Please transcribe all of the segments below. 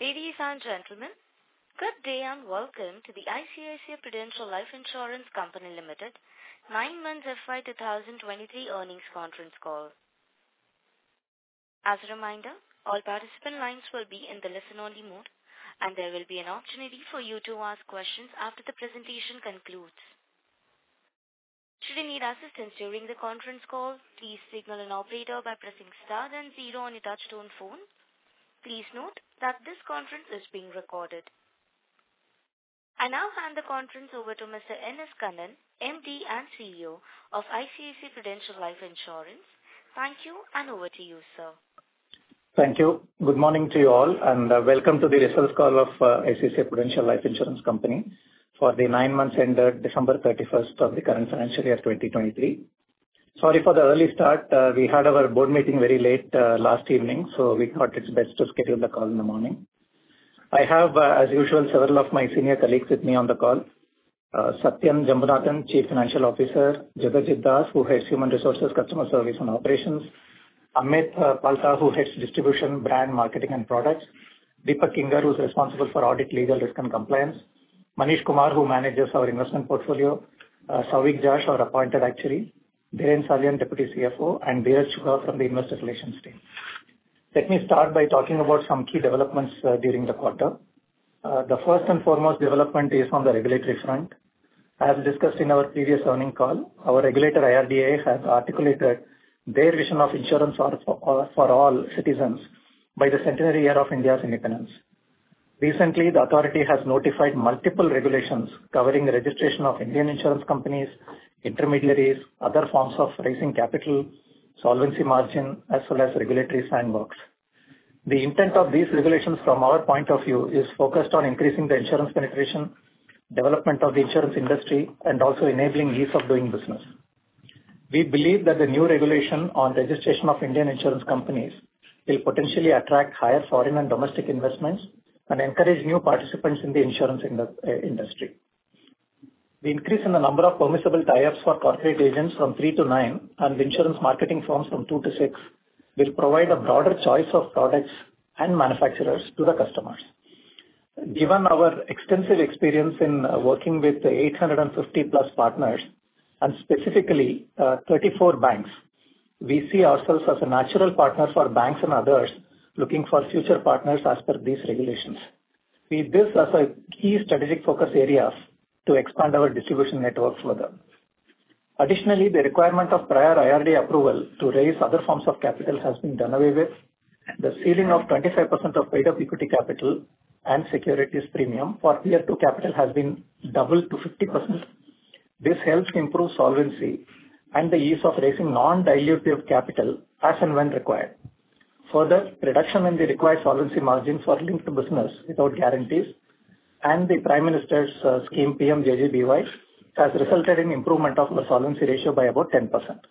Ladies and gentlemen, good day and welcome to the ICICI Prudential Life Insurance Company Limited 9 months FY 2023 earnings conference call. As a reminder, all participant lines will be in the listen-only mode, and there will be an opportunity for you to ask questions after the presentation concludes. Should you need assistance during the conference call, please signal an operator by pressing star then 0 on your touchtone phone. Please note that this conference is being recorded. I now hand the conference over to Mr. N.S. Kannan, MD and CEO of ICICI Prudential Life Insurance. Thank you, and over to you, sir. Thank you. Good morning to you all, and welcome to the results call of ICICI Prudential Life Insurance Company for the 9 months ended December 31st of the current financial year 2023. Sorry for the early start. We had our board meeting very late last evening, so we thought it's best to schedule the call in the morning. I have, as usual, several of my senior colleagues with me on the call. Satyan Jambunathan, Chief Financial Officer, Jagajit Das, who heads Human Resources, Customer Service and Operations, Amit Palta, who heads Distribution, Brand, Marketing and Products, Deepak Kinger, who's responsible for Audit, Legal, Risk and Compliance, Manish Kumar, who manages our investment portfolio, Souvik Josh, our appointed actuary, Dhiren Salian, Deputy CFO, and Dheeraj Chugha from the Investor Relations team. Let me start by talking about some key developments during the quarter. The first and foremost development is on the regulatory front. As discussed in our previous earnings call, our regulator IRDAI has articulated their vision of insurance for all citizens by the centenary year of India's independence. Recently, the authority has notified multiple regulations covering the registration of Indian insurance companies, intermediaries, other forms of raising capital, solvency margin, as well as regulatory sandbox. The intent of these regulations from our point of view is focused on increasing the insurance penetration, development of the insurance industry, and also enabling ease of doing business. We believe that the new regulation on registration of Indian insurance companies will potentially attract higher foreign and domestic investments and encourage new participants in the insurance industry. The increase in the number of permissible tie-ups for corporate agents from 3 to 9 and insurance marketing firms from 2 to 6 will provide a broader choice of products and manufacturers to the customers. Given our extensive experience in working with 850 plus partners and specifically 34 banks, we see ourselves as a natural partner for banks and others looking for future partners as per these regulations. We see this as a key strategic focus area to expand our distribution network further. Additionally, the requirement of prior IRDAI approval to raise other forms of capital has been done away with. The ceiling of 25% of paid-up equity capital and securities premium for Tier 2 capital has been doubled to 50%. This helps improve solvency and the ease of raising non-dilutive capital as and when required. Further, reduction in the required solvency margin for linked business without guarantees and the Prime Minister's scheme PMJJBY has resulted in improvement of the solvency ratio by about 10%.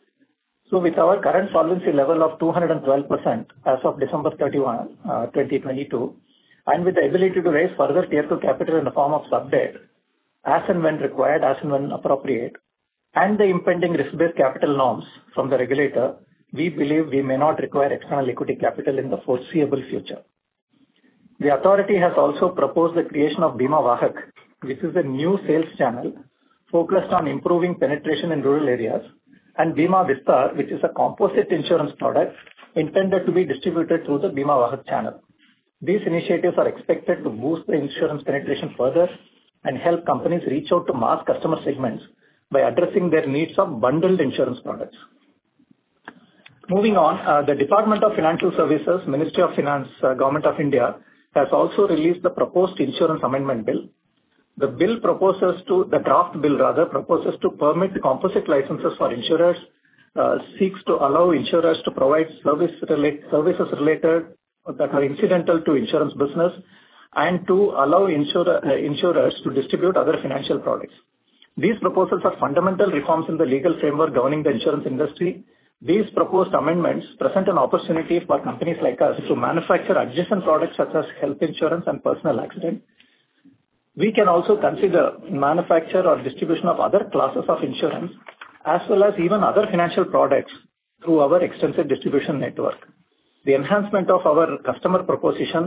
So with our current solvency level of 212% as of December 31, 2022, and with the ability to raise further Tier 2 capital in the form of sub-debt as and when required, as and when appropriate, and the impending risk-based capital norms from the regulator, we believe we may not require external equity capital in the foreseeable future. The authority has also proposed the creation of Bima Vahak, which is a new sales channel focused on improving penetration in rural areas, and Bima Vistar, which is a composite insurance product intended to be distributed through the Bima Vahak channel. These initiatives are expected to boost the insurance penetration further and help companies reach out to mass customer segments by addressing their needs of bundled insurance products. Moving on, the Department of Financial Services, Ministry of Finance, Government of India, has also released the proposed insurance amendment bill. The draft bill proposes to permit composite licenses for insurers, seeks to allow insurers to provide services related that are incidental to insurance business, and to allow insurers to distribute other financial products. These proposals are fundamental reforms in the legal framework governing the insurance industry. These proposed amendments present an opportunity for companies like us to manufacture adjacent products such as health insurance and personal accident. We can also consider manufacture or distribution of other classes of insurance as well as even other financial products through our extensive distribution network. The enhancement of our customer proposition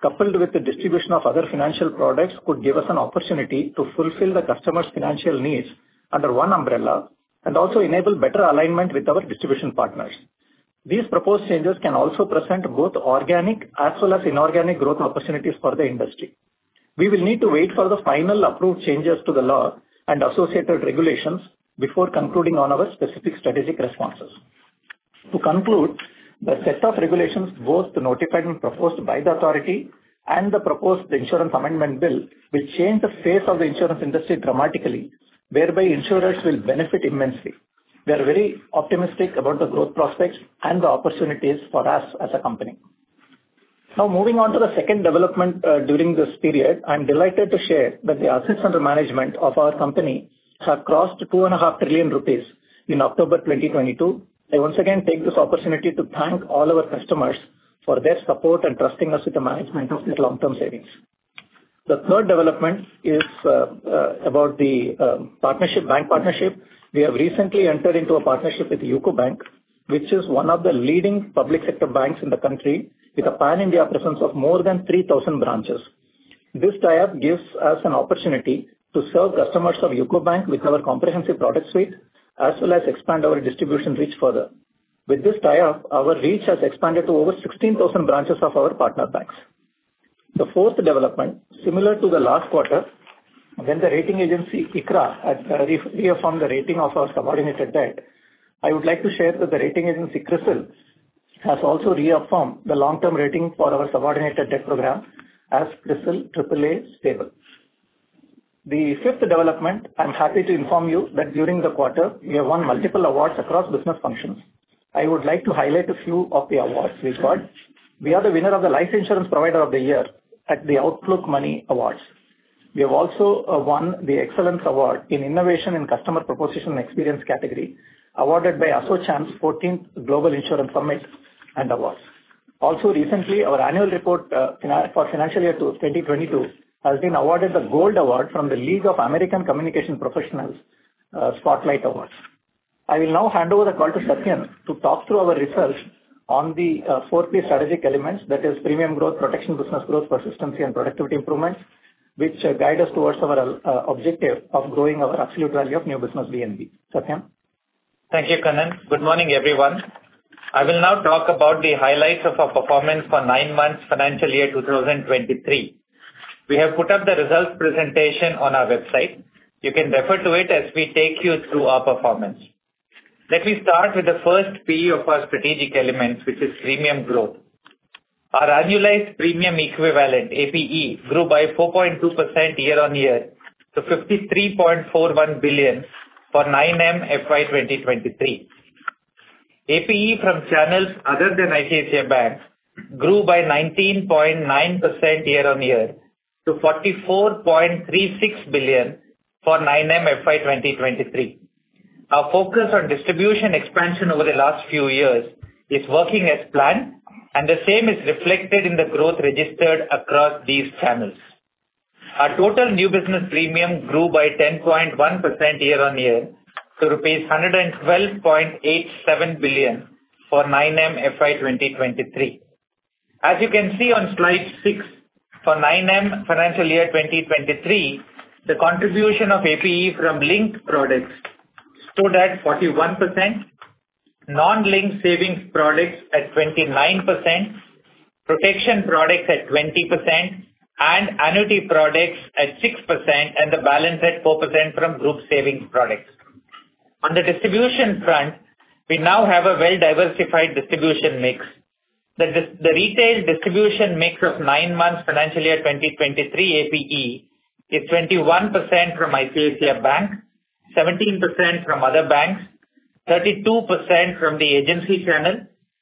coupled with the distribution of other financial products, could give us an opportunity to fulfill the customer's financial needs under one umbrella and also enable better alignment with our distribution partners. These proposed changes can also present both organic as well as inorganic growth opportunities for the industry. We will need to wait for the final approved changes to the law and associated regulations before concluding on our specific strategic responses. To conclude, the set of regulations, both notified and proposed by the authority and the proposed insurance amendment bill, will change the face of the insurance industry dramatically, whereby insurers will benefit immensely. We are very optimistic about the growth prospects and the opportunities for us as a company. Now, moving on to the second development during this period, I'm delighted to share that the assets under management of our company have crossed 2.5 trillion rupees in October 2022. I once again take this opportunity to thank all our customers for their support and trusting us with the management of their long-term savings. The third development is about the bank partnership. We have recently entered into a partnership with UCO Bank, which is one of the leading public sector banks in the country with a pan-India presence of more than 3,000 branches. This tie-up gives us an opportunity to serve customers of UCO Bank with our comprehensive product suite, as well as expand our distribution reach further. With this tie-up, our reach has expanded to over 16,000 branches of our partner banks. The fourth development, similar to the last quarter, when the rating agency ICRA had reaffirmed the rating of our subordinated debt, I would like to share that the rating agency CRISIL has also reaffirmed the long-term rating for our subordinated debt program as CRISIL AAA stable. The fifth development, I'm happy to inform you that during the quarter, we have won multiple awards across business functions. I would like to highlight a few of the awards we got. We are the winner of the Life Insurance Provider of the Year at the Outlook Money Awards. We have also won the Excellence Award in Innovation in Customer Proposition and Experience category, awarded by ASSOCHAM's 14th Global Insurance Summit and Awards. Also recently, our annual report for financial year 2022 has been awarded the Gold Award from the League of American Communication Professionals Spotlight Awards. I will now hand over the call to Satyan to talk through our results on the 4P strategic elements, that is premium growth, protection business growth, persistency and productivity improvements, which guide us towards our objective of growing our absolute value of new business VNB. Satyan? Thank you, Kannan. Good morning, everyone. I will now talk about the highlights of our performance for 9 months financial year 2023. We have put up the results presentation on our website. You can refer to it as we take you through our performance. Let me start with the first P of our strategic elements, which is premium growth. Our annualized premium equivalent, APE, grew by 4.2% year-on-year to 53.41 billion for 9M FY 2023. APE from channels other than ICICI Bank grew by 19.9% year-on-year to 44.36 billion for 9M FY 2023. Our focus on distribution expansion over the last few years is working as planned, and the same is reflected in the growth registered across these channels. Our total new business premium grew by 10.1% year-on-year to rupees 112.87 billion for 9M FY 2023. As you can see on slide 6, for 9M financial year 2023, the contribution of APE from linked products stood at 41%, non-linked savings products at 29%, protection products at 20%, and annuity products at 6%, and the balance at 4% from group savings products. On the distribution front, we now have a well-diversified distribution mix. The retail distribution mix of 9 months financial year 2023 APE is 21% from ICICI Bank, 17% from other banks, 32% from the agency channel,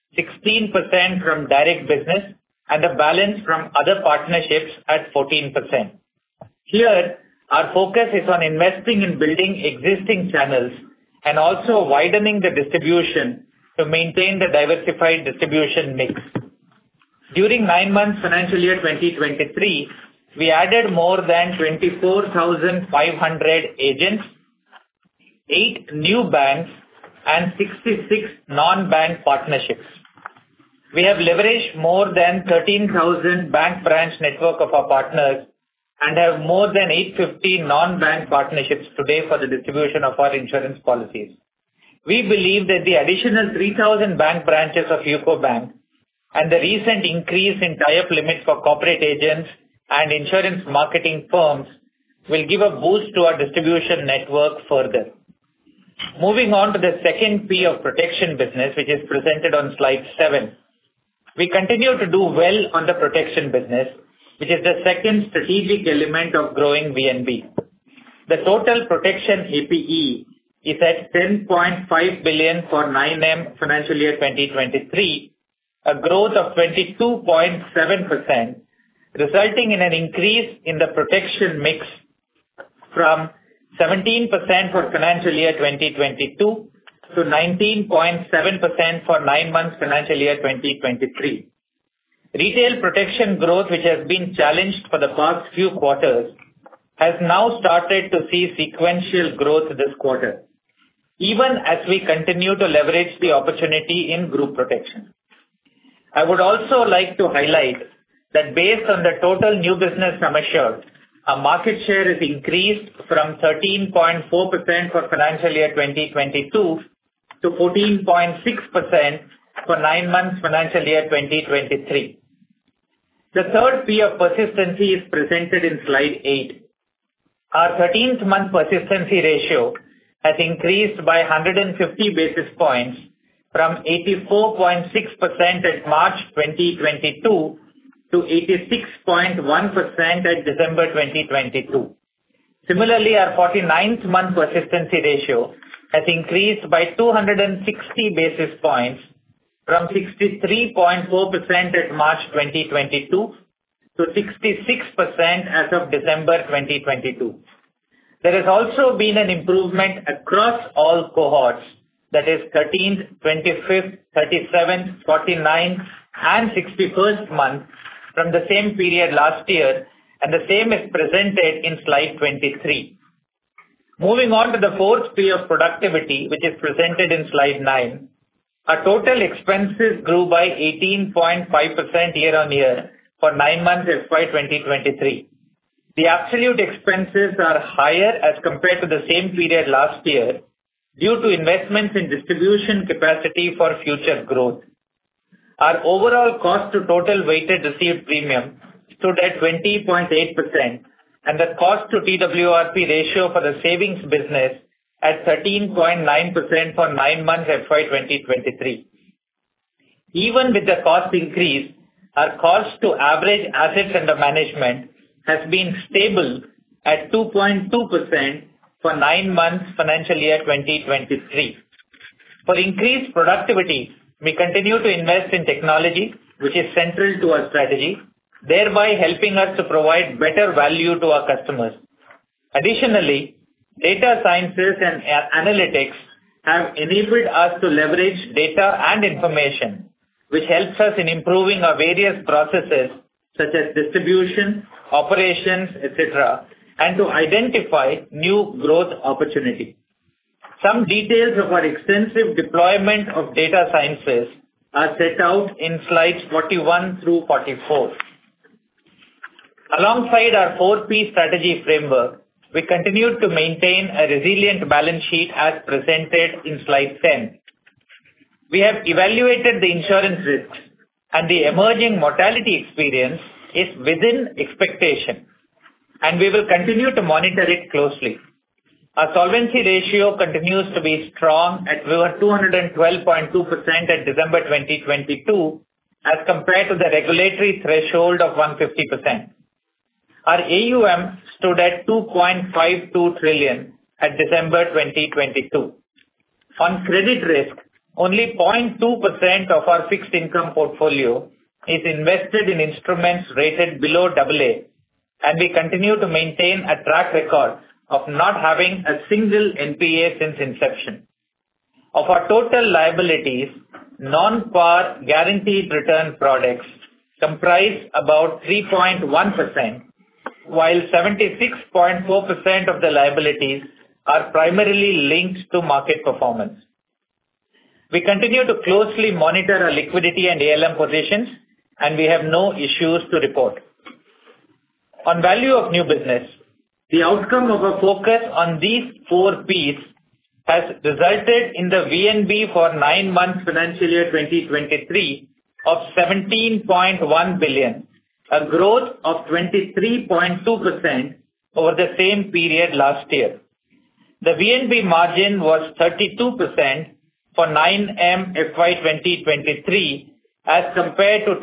16% from direct business, and the balance from other partnerships at 14%. Here, our focus is on investing in building existing channels and also widening the distribution to maintain the diversified distribution mix. During 9 months financial year 2023, we added more than 24,500 agents, 8 new banks, and 66 non-bank partnerships. We have leveraged more than 13,000 bank branch network of our partners and have more than 850 non-bank partnerships today for the distribution of our insurance policies. We believe that the additional 3,000 bank branches of UCO Bank and the recent increase in tie-up limits for corporate agents and insurance marketing firms will give a boost to our distribution network further. Moving on to the second P of protection business, which is presented on slide 7. We continue to do well on the protection business, which is the second strategic element of growing VNB. The total protection APE is at 10.5 billion for 9M financial year 2023, a growth of 22.7%, resulting in an increase in the protection mix from 17% for financial year 2022 to 19.7% for 9 months financial year 2023. Retail protection growth, which has been challenged for the past few quarters, has now started to see sequential growth this quarter, even as we continue to leverage the opportunity in group protection. I would also like to highlight that based on the total new business sum assured, our market share is increased from 13.4% for financial year 2022 to 14.6% for 9 months financial year 2023. The third P of persistency is presented in slide 8. Our 13th month persistency ratio has increased by 150 basis points from 84.6% at March 2022 to 86.1% at December 2022. Similarly, our 49th month persistency ratio has increased by 260 basis points from 63.4% at March 2022 to 66% as of December 2022. There has also been an improvement across all cohorts, that is 13th, 25th, 37th, 49th, and 61st month from the same period last year, and the same is presented in slide 23. Moving on to the fourth P of productivity, which is presented in slide 9. Our total expenses grew by 18.5% year-on-year for 9 months FY 2023. The absolute expenses are higher as compared to the same period last year due to investments in distribution capacity for future growth. Our overall cost to total weighted received premium stood at 20.8%, and the cost to TWRP ratio for the savings business at 13.9% for 9 months FY 2023. Even with the cost increase, our cost to average assets under management has been stable at 2.2% for 9 months financial year 2023. For increased productivity, we continue to invest in technology, which is central to our strategy, thereby helping us to provide better value to our customers. Additionally, data sciences and analytics have enabled us to leverage data and information, which helps us in improving our various processes such as distribution, operations, etc., and to identify new growth opportunity. Some details of our extensive deployment of data sciences are set out in slides 41 through 44. Alongside our 4P strategy framework, we continue to maintain a resilient balance sheet as presented in slide 10. We have evaluated the insurance risks, and the emerging mortality experience is within expectation, and we will continue to monitor it closely. Our solvency ratio continues to be strong at 212.2% at December 2022 as compared to the regulatory threshold of 150%. Our AUM stood at 2.52 trillion at December 2022. On credit risk, only 0.2% of our fixed income portfolio is invested in instruments rated below AA, and we continue to maintain a track record of not having a single NPA since inception. Of our total liabilities, non-par guaranteed return products comprise about 3.1%, while 76.4% of the liabilities are primarily linked to market performance. We continue to closely monitor our liquidity and ALM positions, and we have no issues to report. On value of new business, the outcome of a focus on these 4 Ps has resulted in the VNB for 9 months financial year 2023 of 17.1 billion, a growth of 23.2% over the same period last year. The VNB margin was 32% for 9M FY 2023 as compared to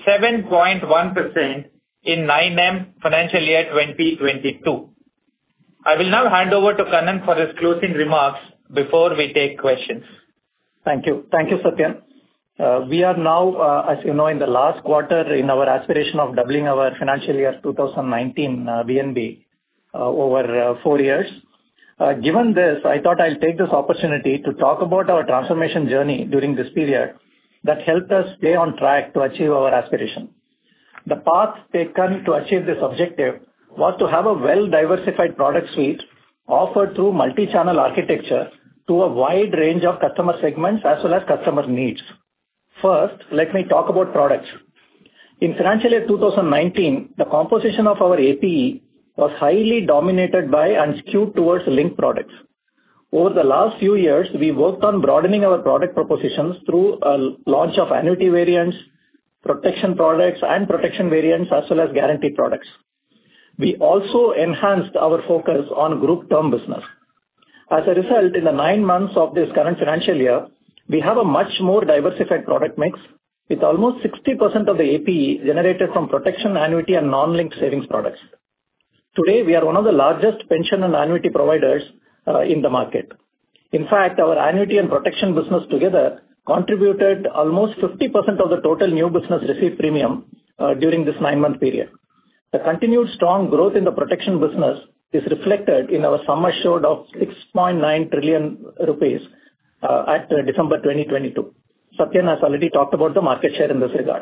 27.1% in 9M financial year 2022. I will now hand over to Kannan for his closing remarks before we take questions. Thank you. Thank you, Satyan. We are now, as you know, in the last quarter in our aspiration of doubling our financial year 2019 VNB over 4 years. Given this, I thought I'll take this opportunity to talk about our transformation journey during this period that helped us stay on track to achieve our aspiration. The path taken to achieve this objective was to have a well-diversified product suite offered through multi-channel architecture to a wide range of customer segments as well as customer needs. First, let me talk about products. In financial year 2019, the composition of our APE was highly dominated by and skewed towards linked products. Over the last few years, we worked on broadening our product propositions through a launch of annuity variants, protection products and protection variants as well as guaranteed products. We also enhanced our focus on group term business. As a result, in the 9 months of this current financial year, we have a much more diversified product mix with almost 60% of the APE generated from protection, annuity and non-linked savings products. Today, we are one of the largest pension and annuity providers in the market. In fact, our annuity and protection business together contributed almost 50% of the total new business received premium during this 9-month period. The continued strong growth in the protection business is reflected in our sum assured of 6.9 trillion rupees at December 2022. Satyan has already talked about the market share in this regard.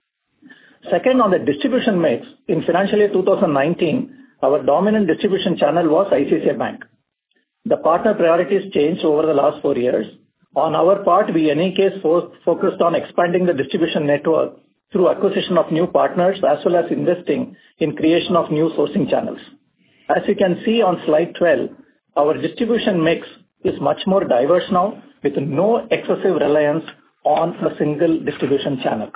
Second, on the distribution mix, in financial year 2019, our dominant distribution channel was ICICI Bank. The partner priorities changed over the last 4 years. On our part, we in any case focused on expanding the distribution network through acquisition of new partners as well as investing in creation of new sourcing channels. As you can see on slide 12, our distribution mix is much more diverse now with no excessive reliance on a single distribution channel.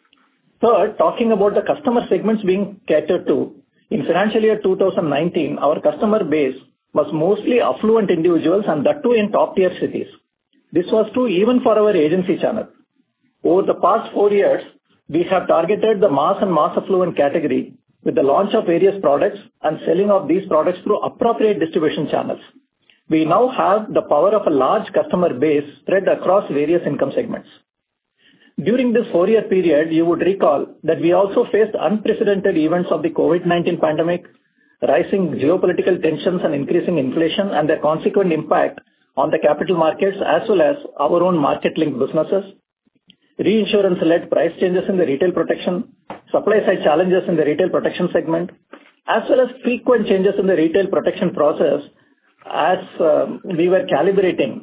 Third, talking about the customer segments being catered to, in financial year 2019, our customer base was mostly affluent individuals and that too in top tier cities. This was true even for our agency channel. Over the past 4 years, we have targeted the mass and mass affluent category with the launch of various products and selling of these products through appropriate distribution channels. We now have the power of a large customer base spread across various income segments. During this 4-year period, you would recall that we also faced unprecedented events of the COVID-19 pandemic, rising geopolitical tensions and increasing inflation and their consequent impact on the capital markets as well as our own market-linked businesses, reinsurance-led price changes in the retail protection, supply-side challenges in the retail protection segment, as well as frequent changes in the retail protection process as we were calibrating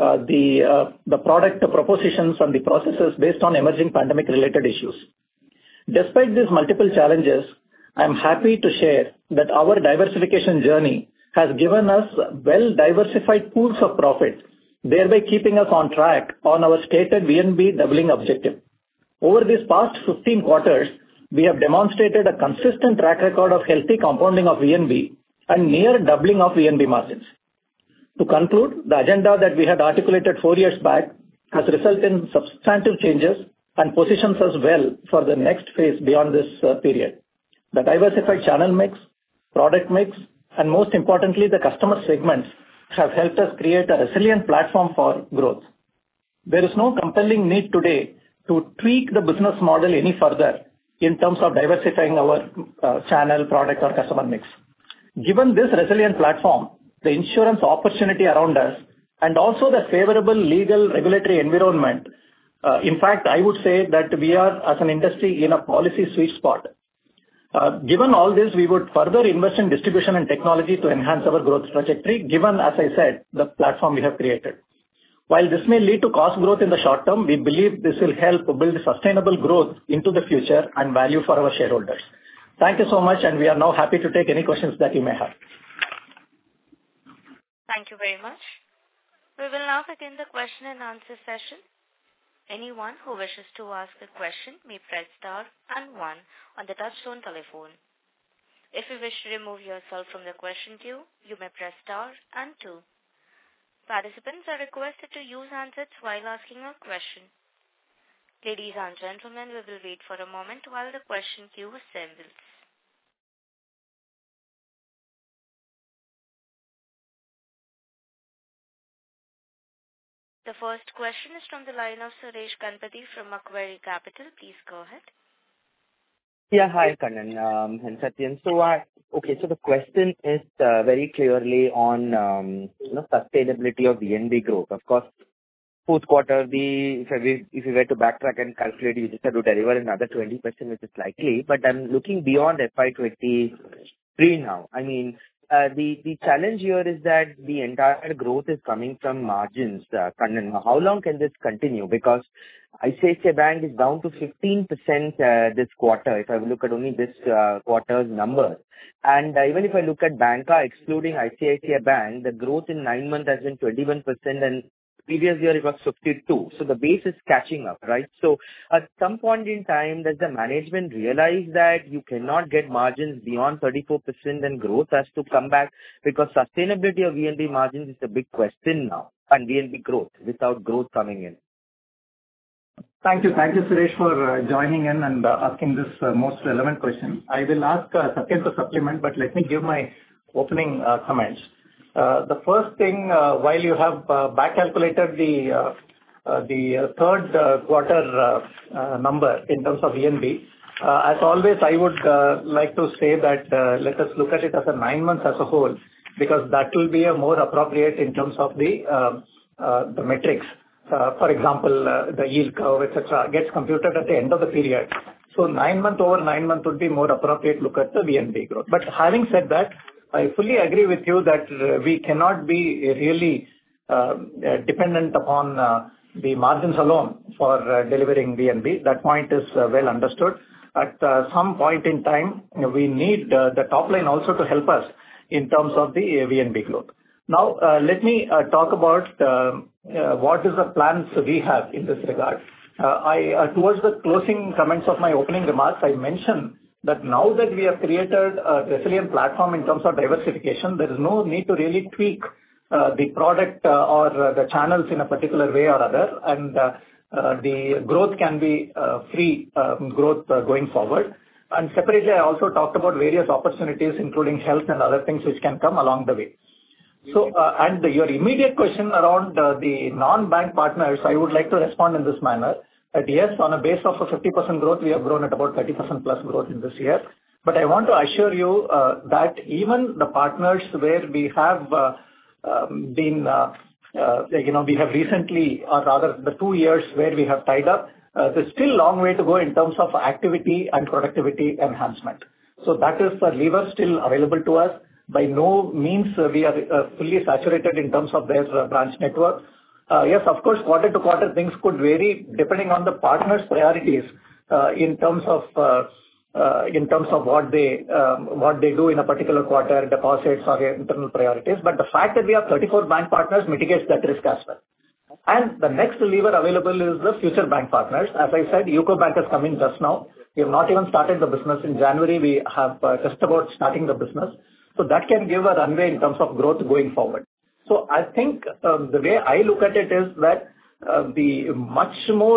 the product propositions and the processes based on emerging pandemic-related issues. Despite these multiple challenges, I am happy to share that our diversification journey has given us well-diversified pools of profit, thereby keeping us on track on our stated VNB doubling objective. Over these past 15 quarters, we have demonstrated a consistent track record of healthy compounding of VNB and near doubling of VNB margins. To conclude, the agenda that we had articulated 4 years back has resulted in substantive changes and positions us well for the next phase beyond this period. The diversified channel mix, product mix, and most importantly, the customer segments have helped us create a resilient platform for growth. There is no compelling need today to tweak the business model any further in terms of diversifying our channel, product or customer mix. Given this resilient platform, the insurance opportunity around us, and also the favorable legal regulatory environment, in fact, I would say that we are, as an industry, in a policy sweet spot. Given all this, we would further invest in distribution and technology to enhance our growth trajectory, given, as I said, the platform we have created. While this may lead to cost growth in the short term, we believe this will help build sustainable growth into the future and value for our shareholders. Thank you so much, and we are now happy to take any questions that you may have. Thank you very much. We will now begin the question and answer session. Anyone who wishes to ask a question may press star and 1 on the touchtone telephone. If you wish to remove yourself from the question queue, you may press star and 2. Participants are requested to use handsets while asking a question. Ladies and gentlemen, we will wait for a moment while the question queue assembles. The first question is from the line of Suresh Ganapathy from Macquarie Capital. Please go ahead. Yeah, hi, Kannan and Satyan. So the question is very clearly on sustainability of VNB growth. Of course, fourth quarter, if we were to backtrack and calculate, you just have to deliver another 20%, which is likely. But I'm looking beyond FY23 now. I mean, the challenge here is that the entire growth is coming from margins, Kannan. How long can this continue? Because ICICI Bank is down to 15% this quarter, if I look at only this quarter's numbers. And even if I look at Banca, excluding ICICI Bank, the growth in 9 months has been 21%, and previous year it was 52. So the base is catching up, right? So at some point in time, does the management realize that you cannot get margins beyond 34% and growth has to come back? Because sustainability of VNB margins is a big question now, and VNB growth without growth coming in. Thank you, Suresh, for joining in and asking this most relevant question. I will ask Satyan to supplement, but let me give my opening comments. The first thing, while you have back calculated the third quarter number in terms of VNB, as always, I would like to say that let us look at it as a 9 months as a whole, because that will be a more appropriate in terms of the metrics. For example, the yield curve, etc., gets computed at the end of the period. So 9 month over 9 month would be more appropriate look at the VNB growth. But having said that, I fully agree with you that we cannot be really dependent upon the margins alone for delivering VNB. That point is well understood. At some point in time, we need the top line also to help us in terms of the VNB growth. Now, let me talk about what is the plans we have in this regard. Towards the closing comments of my opening remarks, I mentioned that now that we have created a resilient platform in terms of diversification, there is no need to really tweak the product or the channels in a particular way or other, and the growth can be free growth going forward. And separately, I also talked about various opportunities, including health and other things which can come along the way. So, and your immediate question around the non-bank partners, I would like to respond in this manner. That yes, on a base of a 50% growth, we have grown at about 30% plus growth in this year. But I want to assure you that even the partners where we have we have recently, or rather the 2 years where we have tied up, there's still a long way to go in terms of activity and productivity enhancement. So that is a lever still available to us. By no means we are fully saturated in terms of their branch network. Yes, of course, quarter to quarter things could vary depending on the partners' priorities in terms of what they do in a particular quarter, deposits or internal priorities. But the fact that we have 34 bank partners mitigates that risk as well. And the next lever available is the future bank partners. As I said, UCO Bank has come in just now. We have not even started the business. In January, we have just about starting the business. So that can give a runway in terms of growth going forward. So I think the way I look at it is that the much more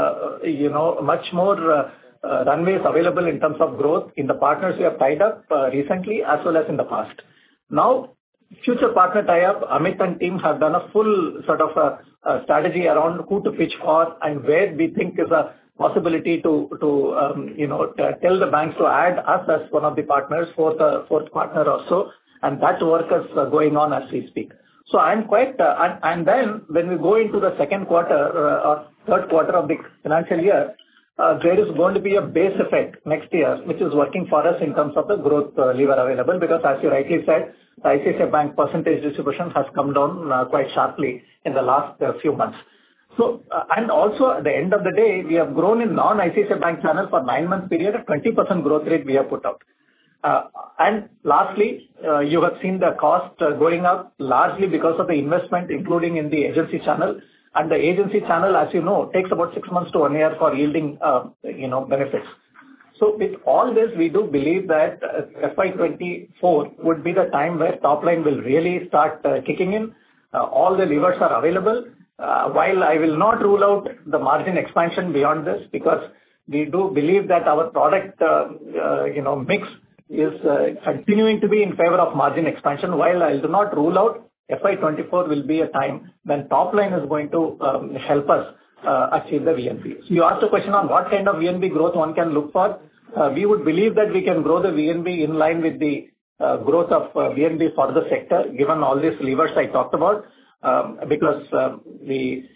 runways available in terms of growth in the partners we have tied up recently as well as in the past. Now, future partner tie-up, Amit and team have done a full sort of a strategy around who to pitch for and where we think is a possibility to tell the banks to add us as one of the partners, fourth partner or so, and that work is going on as we speak. So I'm quite, and then when we go into the second quarter or third quarter of the financial year, there is going to be a base effect next year, which is working for us in terms of the growth lever available, because as you rightly said, the ICICI Bank percentage distribution has come down quite sharply in the last few months. So, and also at the end of the day, we have grown in non-ICICI Bank channel for 9-month period, a 20% growth rate we have put out. And lastly, you have seen the cost going up largely because of the investment, including in the agency channel. And the agency channel, as you know, takes about 6 months to 1 year for yielding, benefits. So with all this, we do believe that FY24 would be the time where top line will really start kicking in. All the levers are available. While I will not rule out the margin expansion beyond this, because we do believe that our product, mix is continuing to be in favor of margin expansion. While I do not rule out FY24 will be a time when top line is going to help us achieve the VNB. So you asked a question on what kind of VNB growth one can look for. We would believe that we can grow the VNB in line with the growth of VNB for the sector, given all these levers I talked about. Because if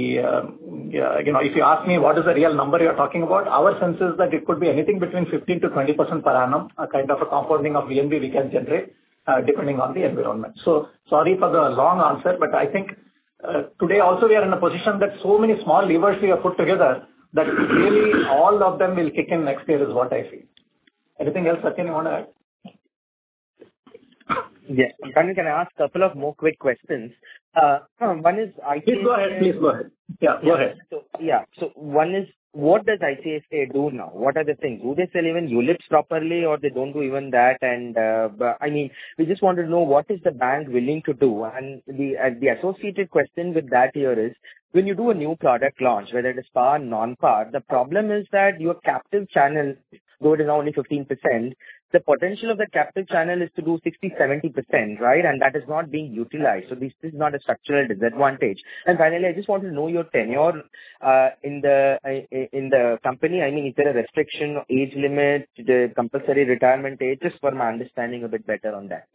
you ask me what is the real number you're talking about, our sense is that it could be anything between 15 to 20% per annum, a kind of a compounding of VNB we can generate, depending on the environment. So sorry for the long answer, but I think today also we are in a position that so many small levers we have put together that really all of them will kick in next year is what I feel. Anything else, Satyan, you want to add? Yeah. Can I ask a couple of more quick questions? One is ICICI... Please go ahead. Yeah, go ahead. So one is, what does ICICI do now? What are the things? Do they sell even ULIPs properly, or they don't do even that? And we just want to know what is the bank willing to do? And the associated question with that here is, when you do a new product launch, whether it is par, non-par, the problem is that your captive channel, though it is now only 15%, the potential of the captive channel is to do 60-70%, right? And that is not being utilized. So this is not a structural disadvantage. And finally, I just want to know your tenure in the company. I mean, is there a restriction, age limit, the compulsory retirement age, just for my understanding a bit better on that?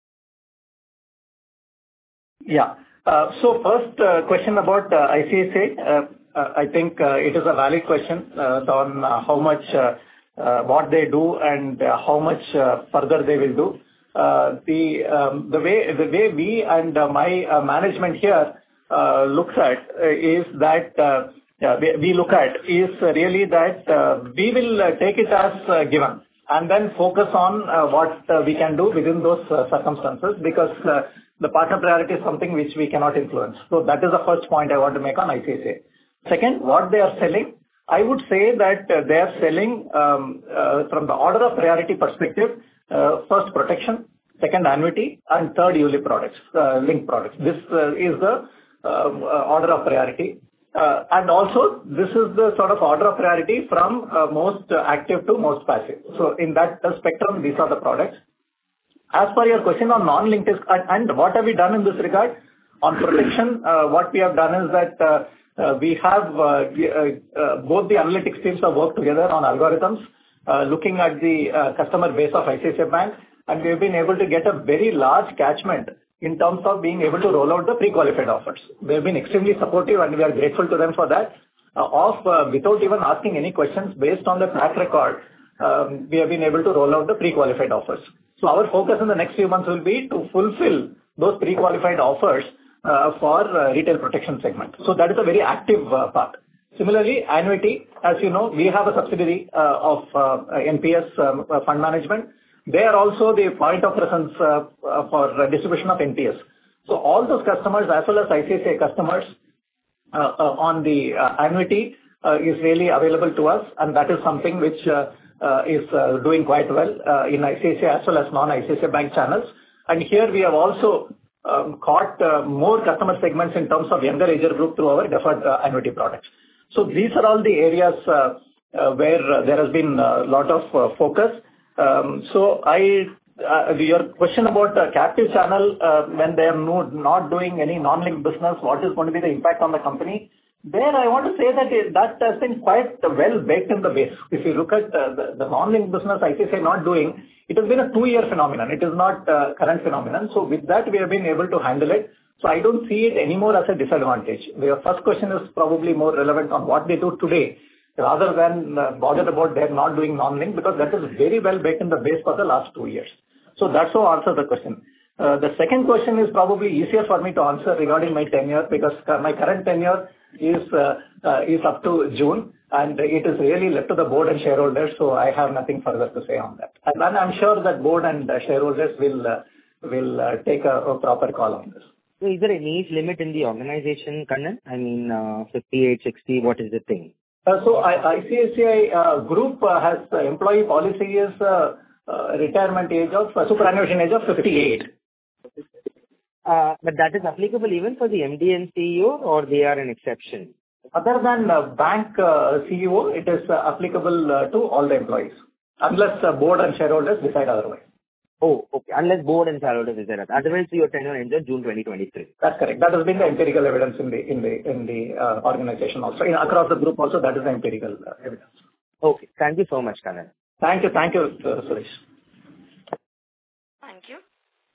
Yeah. So first question about ICICI. I think it is a valid question on how much what they do and how much further they will do. The way we and my management here looks at is that we look at is really that we will take it as given and then focus on what we can do within those circumstances, because the partner priority is something which we cannot influence. So that is the first point I want to make on ICICI. Second, what they are selling, I would say that they are selling from the order of priority perspective, first protection, second annuity, and third ULIP products, linked products. This is the order of priority. And also, this is the sort of order of priority from most active to most passive. So in that spectrum, these are the products. As per your question on non-linked, and what have we done in this regard? On protection, what we have done is that we have both the analytics teams have worked together on algorithms, looking at the customer base of ICICI Bank, and we have been able to get a very large catchment in terms of being able to roll out the pre-qualified offers. They have been extremely supportive, and we are grateful to them for that. Without even asking any questions, based on the track record, we have been able to roll out the pre-qualified offers. So our focus in the next few months will be to fulfill those pre-qualified offers for retail protection segment. So that is a very active part. Similarly, annuity, as you know, we have a subsidiary of NPS Fund Management. They are also the point of presence for distribution of NPS. So all those customers, as well as ICICI customers on the annuity, is really available to us, and that is something which is doing quite well in ICICI as well as non-ICICI Bank channels. And here we have also caught more customer segments in terms of younger ager group through our deferred annuity products. So these are all the areas where there has been a lot of focus. So your question about the captive channel, when they are not doing any non-linked business, what is going to be the impact on the company? There, I want to say that has been quite well baked in the base. If you look at the non-linked business ICICI not doing, it has been a 2-year phenomenon. It is not a current phenomenon. So with that, we have been able to handle it. So I don't see it anymore as a disadvantage. Your first question is probably more relevant on what they do today. rather than bother about they're not doing non-linked, because that is very well baked in the base for the last 2 years. So that's how I answer the question. The second question is probably easier for me to answer regarding my tenure, because my current tenure is up to June, and it is really left to the board and shareholders, so I have nothing further to say on that. And I'm sure that board and shareholders will take a proper call on this. So is there an age limit in the organization, Kannan? I mean, 58, 60, what is the thing? So ICICI Group has employee policy is retirement age of superannuation age of 58. But that is applicable even for the MD and CEO, or they are an exception? Other than bank CEO, it is applicable to all the employees, unless board and shareholders decide otherwise. Oh, okay. Unless board and shareholders decide that. Otherwise, your tenure ends in June 2023. That's correct. That has been the empirical evidence in the organization also. Across the group also, that is the empirical evidence. Okay. Thank you so much, Kannan. Thank you, Suresh. Thank you.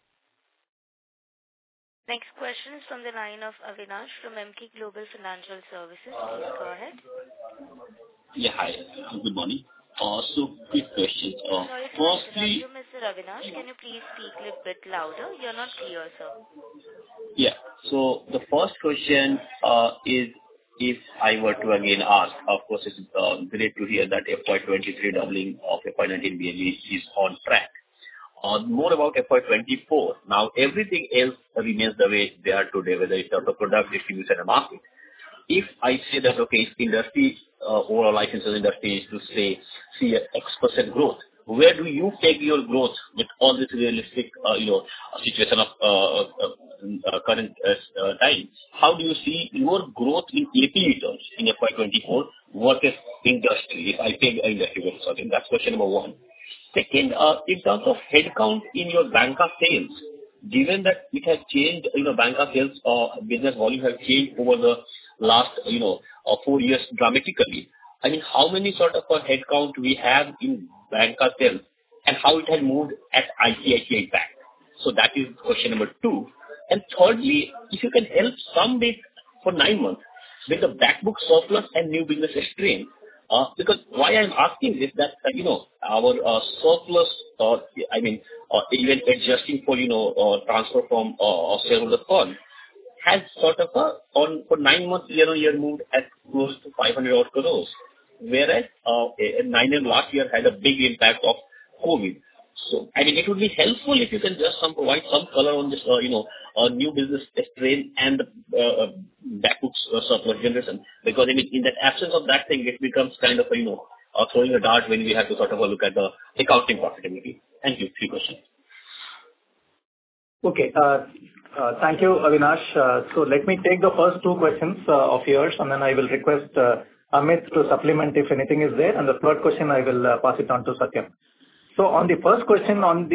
Next question is from the line of Avinash from Emkay Global Financial Services. Please go ahead. Yeah, hi. Good morning. So, quick questions. Sorry to interrupt you, Mr. Avinash. Can you please speak a little bit louder? You're not clear, sir. Yeah. So, the first question is, if I were to again ask, of course, it's great to hear that FY23 doubling of FY19 BNB is on track. More about FY24. Now, everything else remains the way they are today, whether it's out of product, distribution, and market. If I say that, okay, industry, overall life insurance industry is to say, see a X% growth, where do you take your growth with all this realistic, situation of current time? How do you see your growth in APE terms in FY24 versus industry? If I take industry growth, so I think that's question number one. Second, in terms of headcount in your banca sales, given that it has changed, banca sales business volume has changed over the last, 4 years dramatically. I mean, how many sort of a headcount we have in banca sales and how it has moved at ICICI Bank? So that is question number 2. And thirdly, if you can help some bit for 9 months with the back book surplus and new business strain, because why I'm asking is that, our surplus, even adjusting for, transfer from shareholder fund, has sort of for 9 months year-on-year moved at close to 500 odd crores, whereas 9M last year had a big impact of COVID. So, it would be helpful if you can just provide some color on this, new business strain and the back books surplus generation, because in that absence of that thing, it becomes kind of throwing a dart when we have to sort of look at the accounting profitability. Thank you. 3 questions. Okay. Thank you, Avinash. So let me take the first 2 questions of yours, and then I will request Amit to supplement if anything is there, and the third question I will pass it on to Satyam. So on the first question on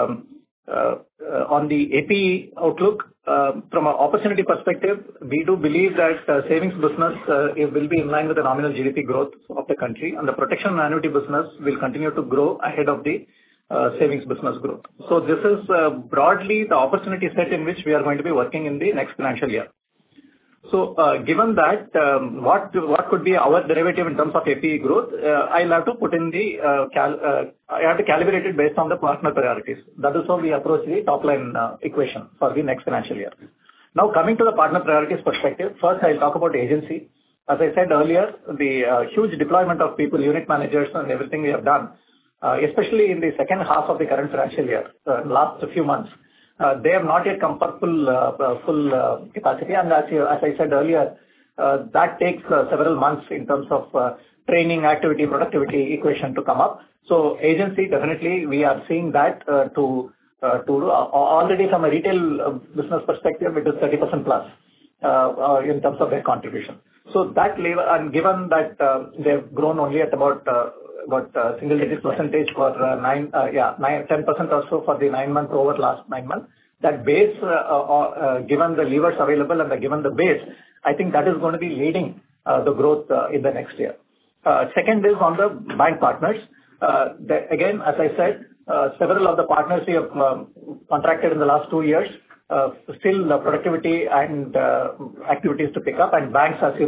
the APE outlook, from an opportunity perspective, we do believe that savings business it will be in line with the nominal GDP growth of the country, and the protection and annuity business will continue to grow ahead of the savings business growth. So this is broadly the opportunity set in which we are going to be working in the next financial year. So, given that, what could be our derivative in terms of APE growth? I'll have to put in I have to calibrate it based on the partner priorities. That is how we approach the top line equation for the next financial year. Now, coming to the partner priorities perspective, first I'll talk about agency. As I said earlier, the huge deployment of people, unit managers, and everything we have done, especially in the second half of the current financial year, last few months. They have not yet come for full capacity, and as I said earlier, that takes several months in terms of training, activity, productivity equation to come up. So agency, definitely we are seeing that to already from a retail business perspective, it is 30% plus in terms of their contribution. So that level, and given that they've grown only at about single-digit percentage for 10% or so for the 9 months over last 9 months. That base, given the levers available and given the base, I think that is going to be leading the growth in the next year. Second is on the bank partners. Again, as I said, several of the partners we have contracted in the last 2 years, still the productivity and activities to pick up, and banks, as you know,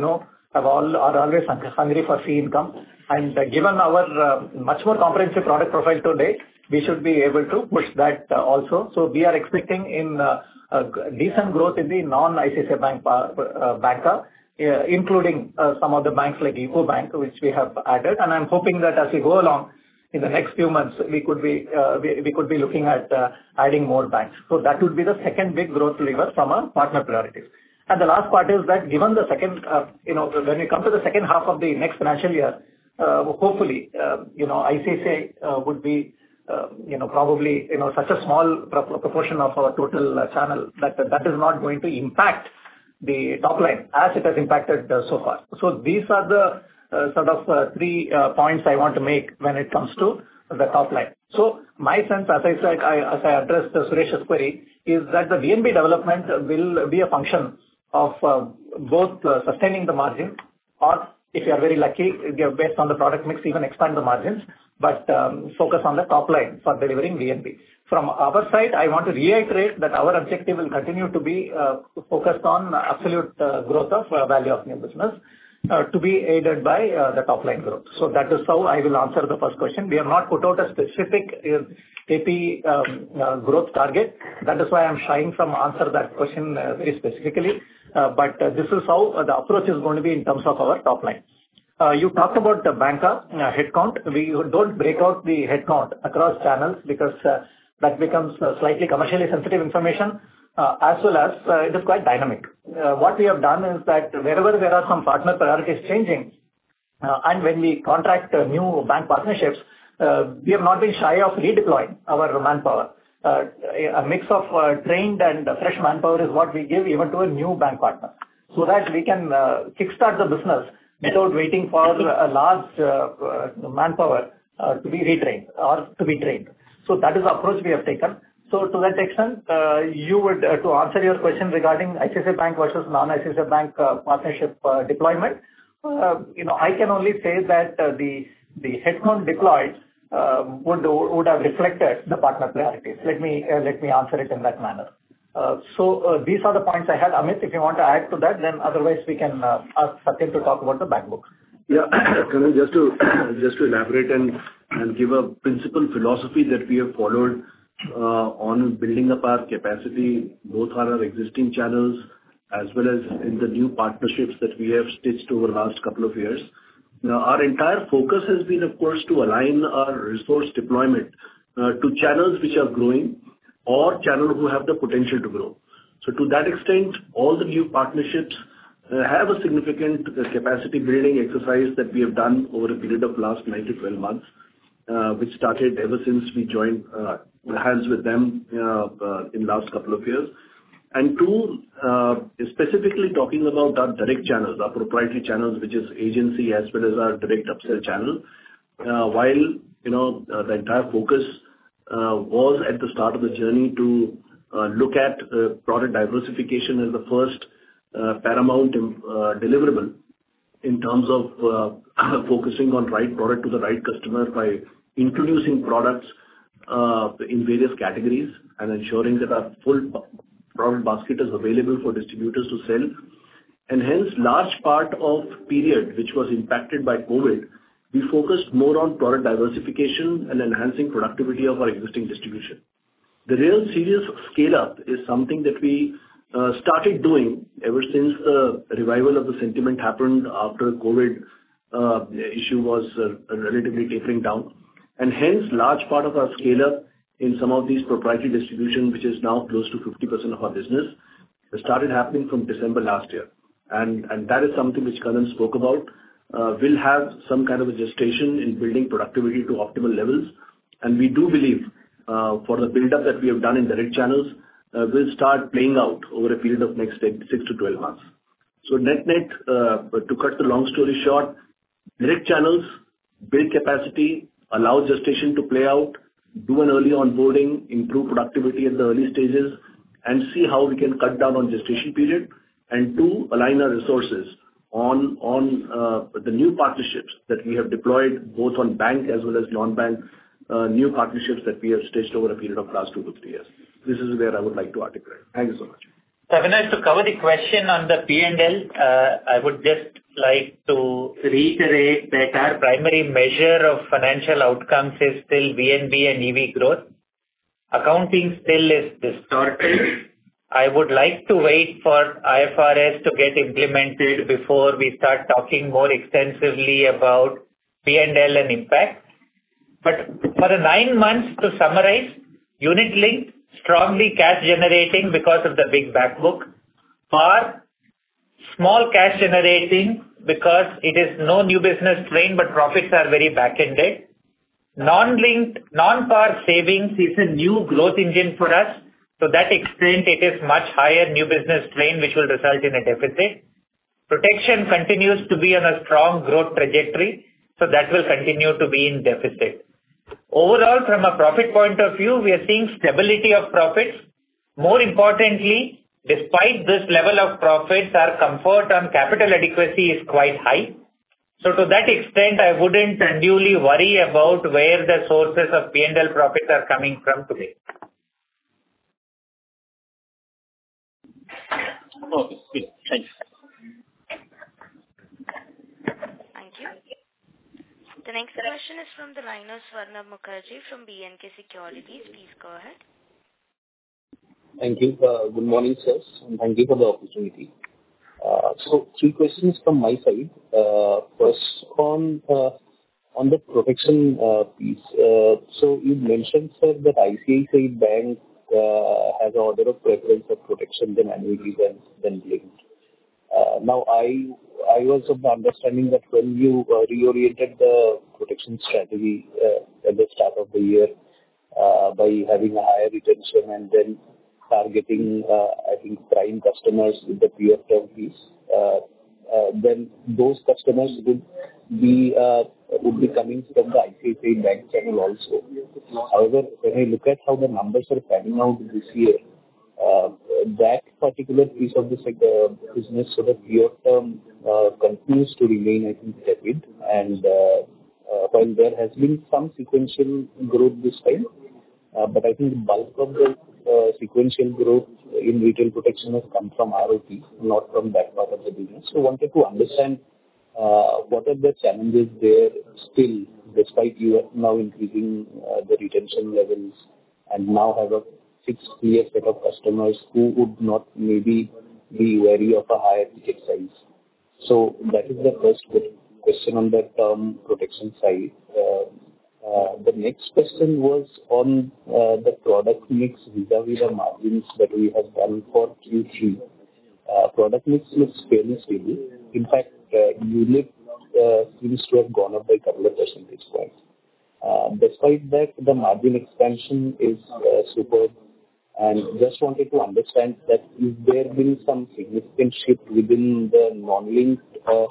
are always hungry for fee income. And given our much more comprehensive product profile today, we should be able to push that also. So we are expecting in decent growth in the non-ICICI Bank banca, including some of the banks like UCO Bank, which we have added. And I'm hoping that as we go along in the next few months, we could be looking at adding more banks. So that would be the second big growth lever from our partner priorities. And the last part is that given the second, when we come to the second half of the next financial year, hopefully, ICICI would be, probably, such a small proportion of our total channel that is not going to impact the top line as it has impacted so far. So these are the sort of 3 points I want to make when it comes to the top line. So my sense, as I said, as I addressed Suresh's query, is that the VNB development will be a function of both sustaining the margin, or if you are very lucky, based on the product mix, even expand the margins, but focus on the top line for delivering VNB. From our side, I want to reiterate that our objective will continue to be focused on absolute growth of value of new business to be aided by the top line growth. So that is how I will answer the first question. We have not put out a specific AP growth target. That is why I'm shying from answer that question very specifically. But this is how the approach is going to be in terms of our top line. You talked about the banca headcount. We don't break out the headcount across channels because that becomes slightly commercially sensitive information, as well as it is quite dynamic. What we have done is that wherever there are some partner priorities changing, and when we contract new bank partnerships, we have not been shy of redeploying our manpower. A mix of trained and fresh manpower is what we give even to a new bank partner, so that we can kickstart the business without waiting for a large manpower to be retrained or to be trained. So that is the approach we have taken. So to that extent, you would, to answer your question regarding ICICI Bank versus non-ICICI Bank partnership deployment, I can only say that the headcount deployed would have reflected the partner priorities. Let me answer it in that manner. So these are the points I had. Amit, if you want to add to that, then otherwise we can ask Satyan to talk about the bank book. Yeah, just to elaborate and give a principal philosophy that we have followed on building up our capacity, both on our existing channels as well as in the new partnerships that we have stitched over the last couple of years. Now, our entire focus has been, of course, to align our resource deployment to channels which are growing or channels who have the potential to grow. So to that extent, all the new partnerships have a significant capacity building exercise that we have done over a period of last 9 to 12 months, which started ever since we joined hands with them in last couple of years. And two, specifically talking about our direct channels, our proprietary channels, which is agency as well as our direct upsell channel. While the entire focus was at the start of the journey to look at product diversification as the first paramount deliverable in terms of focusing on right product to the right customer by introducing products in various categories and ensuring that our full product basket is available for distributors to sell. And hence, large part of period which was impacted by COVID, we focused more on product diversification and enhancing productivity of our existing distribution. The real serious scale-up is something that we started doing ever since the revival of the sentiment happened after COVID issue was relatively tapering down. And hence, large part of our scale-up in some of these proprietary distribution, which is now close to 50% of our business, started happening from December last year. And that is something which Kannan spoke about, will have some kind of a gestation in building productivity to optimal levels. And we do believe for the build-up that we have done in direct channels, will start playing out over a period of next 6 to 12 months. So net-net, to cut the long story short, direct channels, build capacity, allow gestation to play out, do an early onboarding, improve productivity at the early stages, and see how we can cut down on gestation period. And two, align our resources on the new partnerships that we have deployed, both on bank as well as non-bank new partnerships that we have stitched over a period of last 2 to 3 years. This is where I would like to articulate. Thank you so much. So, Avinash, to cover the question on the P&L, I would just like to reiterate that our primary measure of financial outcomes is still VNB and EV growth. Accounting still is distorted. I would like to wait for IFRS to get implemented before we start talking more extensively about P&L and impact. But for the 9 months, to summarize, unit linked, strongly cash generating because of the big back book. Par, small cash generating because it is no new business strain, but profits are very back-ended. Non-linked, non-par savings is a new growth engine for us. To that extent, it is much higher new business strain, which will result in a deficit. Protection continues to be on a strong growth trajectory, so that will continue to be in deficit. Overall, from a profit point of view, we are seeing stability of profits. More importantly, despite this level of profits, our comfort on capital adequacy is quite high. So to that extent, I wouldn't unduly worry about where the sources of P&L profits are coming from today. Okay, good. Thanks. Thank you. The next question is from the line of Swarnabha Mukherjee from B&K Securities. Please go ahead. Thank you. Good morning, sirs, and thank you for the opportunity. So 3 questions from my side. First, on the protection piece. So you mentioned, sir, that ICICI Bank has an order of preference of protection than annuities than linked. Now, I was of the understanding that when you reoriented the protection strategy at the start of the year by having a higher retention and then targeting, I think, prime customers with the pure term piece, then those customers would be coming from the ICICI Bank channel also. However, when I look at how the numbers are panning out this year, that particular piece of the business, so the pure term continues to remain, I think, tepid. And while there has been some sequential growth this time, but I think the bulk of the sequential growth in retail protection has come from ROP, not from that part of the business. So wanted to understand what are the challenges there still, despite you are now increasing the retention levels and now have a fixed clear set of customers who would not maybe be wary of a higher ticket size. So that is the first question on the term protection side. The next question was on the product mix vis-a-vis the margins that we have done for Q3. Product mix looks fairly stable. In fact, ULIP seems to have gone up by a couple of percentage points. Despite that, the margin expansion is superb. And just wanted to understand that if there been some significant shift within the non-linked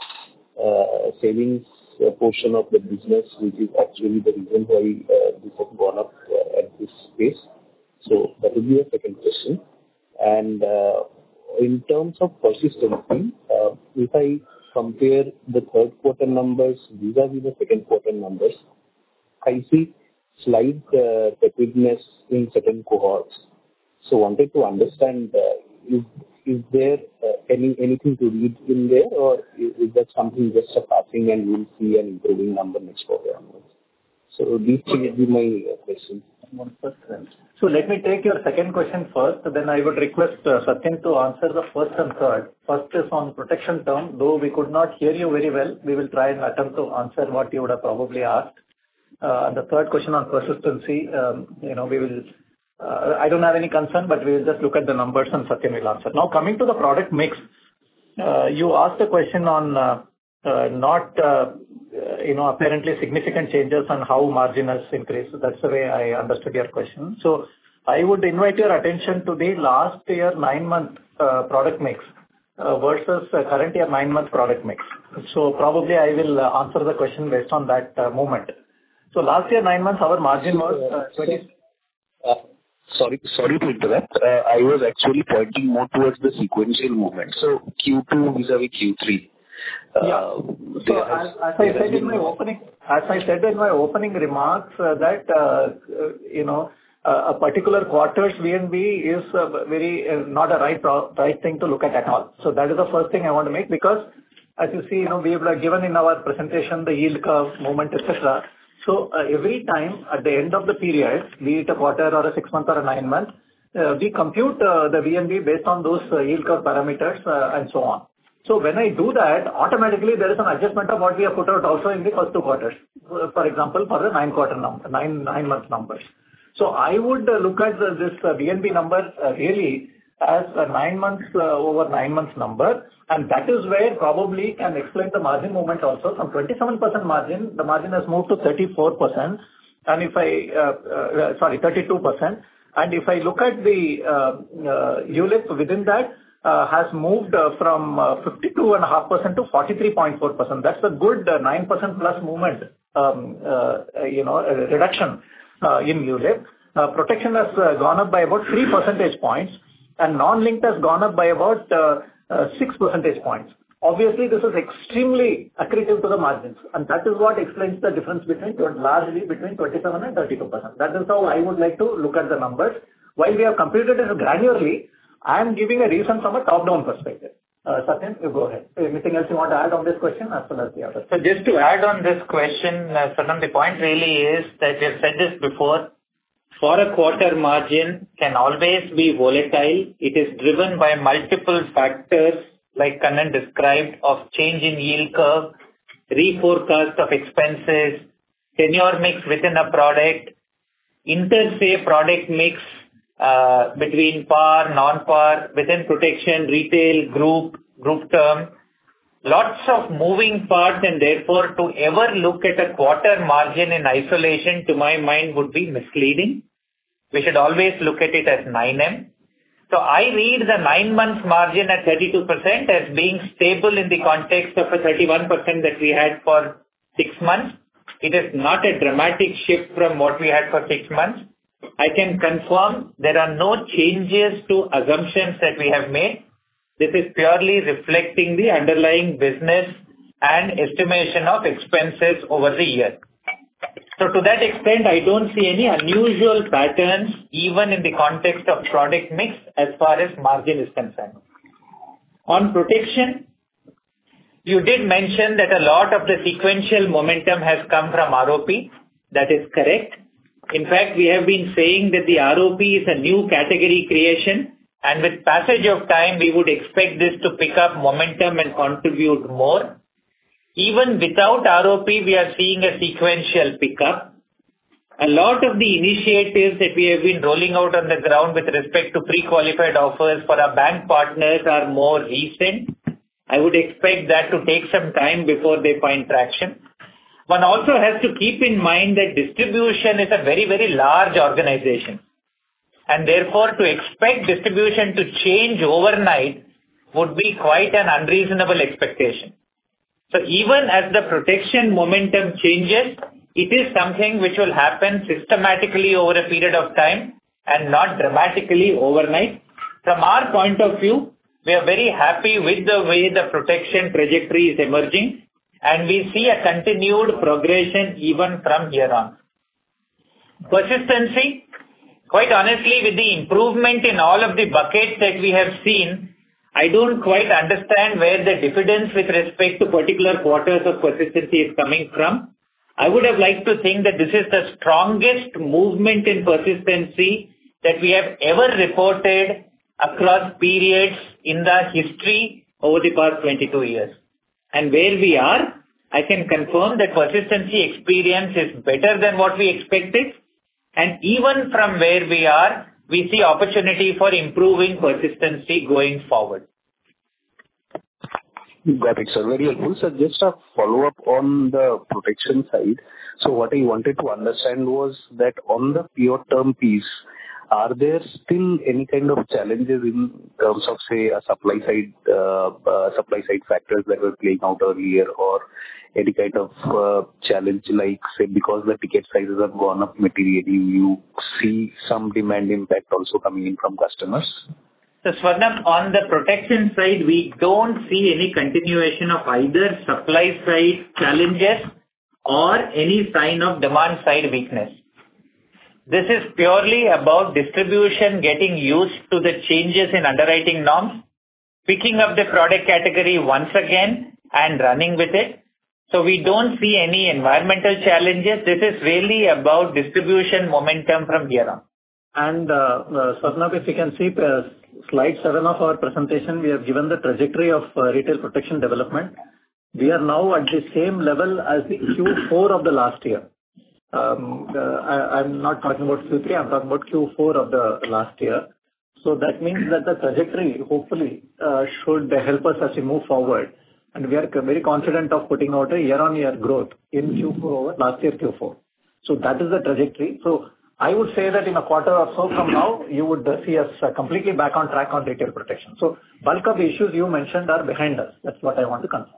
savings portion of the business, which is actually the reason why this has gone up at this pace. So that would be a second question. And in terms of persistency, if I compare the third quarter numbers vis-a-vis the second quarter numbers, I see slight tepidness in certain cohorts. So wanted to understand, is there anything to read in there, or is that something just a passing and we'll see an improving number next quarter onwards? So these will be my questions. So let me take your second question first, then I would request Satyan to answer the first and third. First is on protection term. Though we could not hear you very well, we will try and attempt to answer what you would have probably asked. The third question on persistency, we will. I don't have any concern, but we will just look at the numbers and Satyan will answer. Now, coming to the product mix, you asked a question on not apparently significant changes on how margin has increased. So that's the way I understood your question. So I would invite your attention to the last year 9-month product mix versus current year 9-month product mix. So probably I will answer the question based on that moment. So last year 9 months, our margin was 20. Sorry to interrupt. I was actually pointing more towards the sequential movement. So Q2 vis-a-vis Q3. Yeah. So as I said in my opening remarks, that a particular quarter's VNB is very not a right thing to look at all. So that is the first thing I want to make, because as you see, we have given in our presentation the yield curve, movement, etc. So every time at the end of the period, be it a quarter or a 6 month or a 9 month, we compute the VNB based on those yield curve parameters and so on. So when I do that, automatically there is an adjustment of what we have put out also in the first 2 quarters. For example, for the 9-month numbers. So I would look at this VNB number really as a 9 months over 9 months number, and that is where probably can explain the margin movement also. From 27% margin, the margin has moved to 34%, and if 32%. And if I look at the ULIP within that, has moved from 52.5% to 43.4%. That's a good 9% plus movement, reduction in ULIP. Protection has gone up by about 3 percentage points, and non-linked has gone up by about 6 percentage points. Obviously, this is extremely accretive to the margins, and that is what explains the difference largely between 27 and 32%. That is how I would like to look at the numbers. While we have computed it granularly, I am giving a reason from a top-down perspective. Satyan, you go ahead. Anything else you want to add on this question as well as the other? So just to add on this question, Satyan, the point really is that we have said this before. For a quarter, margin can always be volatile. It is driven by multiple factors, like Kannan described, of change in yield curve, reforecast of expenses, tenure mix within a product, inter-say product mix between par, non-par, within protection, retail, group term. Lots of moving parts, and therefore to ever look at a quarter margin in isolation, to my mind, would be misleading. We should always look at it as 9M. So I read the 9 months margin at 32% as being stable in the context of a 31% that we had for 6 months. It is not a dramatic shift from what we had for 6 months. I can confirm there are no changes to assumptions that we have made. This is purely reflecting the underlying business and estimation of expenses over the year. So to that extent, I don't see any unusual patterns, even in the context of product mix, as far as margin is concerned. On protection, you did mention that a lot of the sequential momentum has come from ROP. That is correct. In fact, we have been saying that the ROP is a new category creation, and with passage of time, we would expect this to pick up momentum and contribute more. Even without ROP, we are seeing a sequential pickup. A lot of the initiatives that we have been rolling out on the ground with respect to pre-qualified offers for our bank partners are more recent. I would expect that to take some time before they find traction. One also has to keep in mind that distribution is a very, very large organization. And therefore, to expect distribution to change overnight would be quite an unreasonable expectation. So even as the protection momentum changes, it is something which will happen systematically over a period of time and not dramatically overnight. From our point of view, we are very happy with the way the protection trajectory is emerging, and we see a continued progression even from here on. Persistency, quite honestly, with the improvement in all of the buckets that we have seen, I don't quite understand where the diffidence with respect to particular quarters of persistency is coming from. I would have liked to think that this is the strongest movement in persistency that we have ever reported across periods in the history over the past 22 years. And where we are, I can confirm that persistency experience is better than what we expected. And even from where we are, we see opportunity for improving persistency going forward. Got it, sir. Very helpful. So just a follow-up on the protection side. So what I wanted to understand was that on the pure term piece, are there still any kind of challenges in terms of, say, a supply side factors that were playing out earlier, or any kind of challenge like, say, because the ticket sizes have gone up materially, you see some demand impact also coming in from customers? So Swarnabh, on the protection side, we don't see any continuation of either supply side challenges or any sign of demand side weakness. This is purely about distribution getting used to the changes in underwriting norms, picking up the product category once again, and running with it. So we don't see any environmental challenges. This is really about distribution momentum from here on. And Swarnabh, if you can see slide 7 of our presentation, we have given the trajectory of retail protection development. We are now at the same level as the Q4 of the last year. I'm not talking about Q3, I'm talking about Q4 of the last year. So that means that the trajectory hopefully should help us as we move forward. And we are very confident of putting out a year-on-year growth in Q4 over last year Q4. So that is the trajectory. So I would say that in a quarter or so from now, you would see us completely back on track on retail protection. So bulk of the issues you mentioned are behind us. That's what I want to confirm.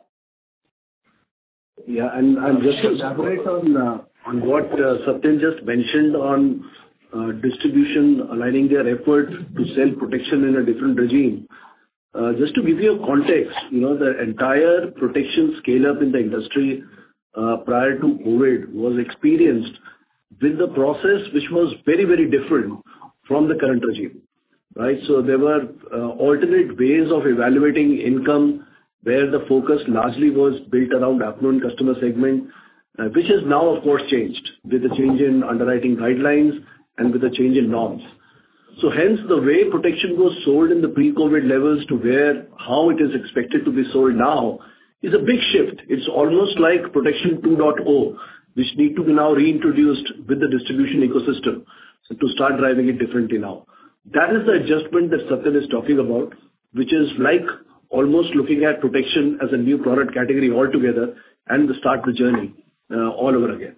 Yeah, and just to elaborate on what Satyan just mentioned on distribution aligning their effort to sell protection in a different regime. Just to give you a context, the entire protection scale-up in the industry prior to COVID was experienced with the process which was very, very different from the current regime, right? So there were alternate ways of evaluating income where the focus largely was built around affluent customer segment, which has now, of course, changed with the change in underwriting guidelines and with the change in norms. So hence, the way protection was sold in the pre-COVID levels to how it is expected to be sold now is a big shift. It's almost like protection 2.0, which need to be now reintroduced with the distribution ecosystem to start driving it differently now. That is the adjustment that Satyan is talking about, which is like almost looking at protection as a new product category altogether and to start the journey all over again.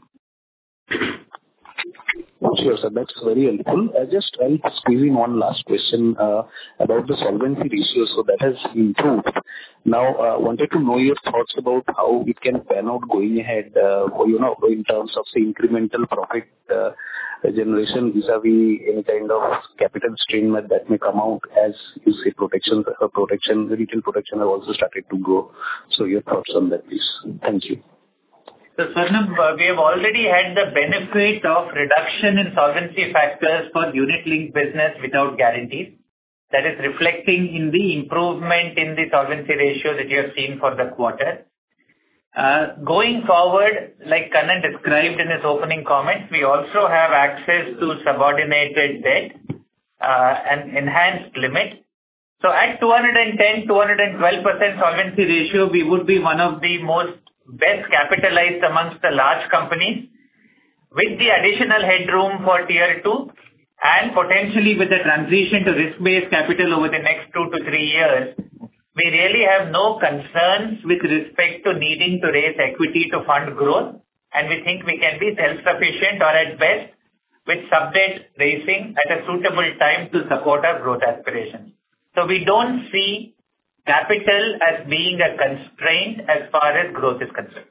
Sure, sir. That's very helpful. I'll squeeze in one last question about the solvency ratio. So that has improved. Now, wanted to know your thoughts about how it can pan out going ahead, in terms of the incremental profit generation vis-a-vis any kind of capital strain that may come out as you say retail protection have also started to grow. So your thoughts on that, please. Thank you. So, Swarnabh, we have already had the benefit of reduction in solvency factors for unit-linked business without guarantees. That is reflecting in the improvement in the solvency ratio that you have seen for the quarter. Going forward, like Kannan described in his opening comments, we also have access to subordinated debt and enhanced limit. So at 210-212% solvency ratio, we would be one of the most best capitalized amongst the large companies with the additional headroom for tier 2 and potentially with the transition to risk-based capital over the next 2 to 3 years. We really have no concerns with respect to needing to raise equity to fund growth, and we think we can be self-sufficient or at best with sub-debt raising at a suitable time to support our growth aspirations. So we don't see capital as being a constraint as far as growth is concerned.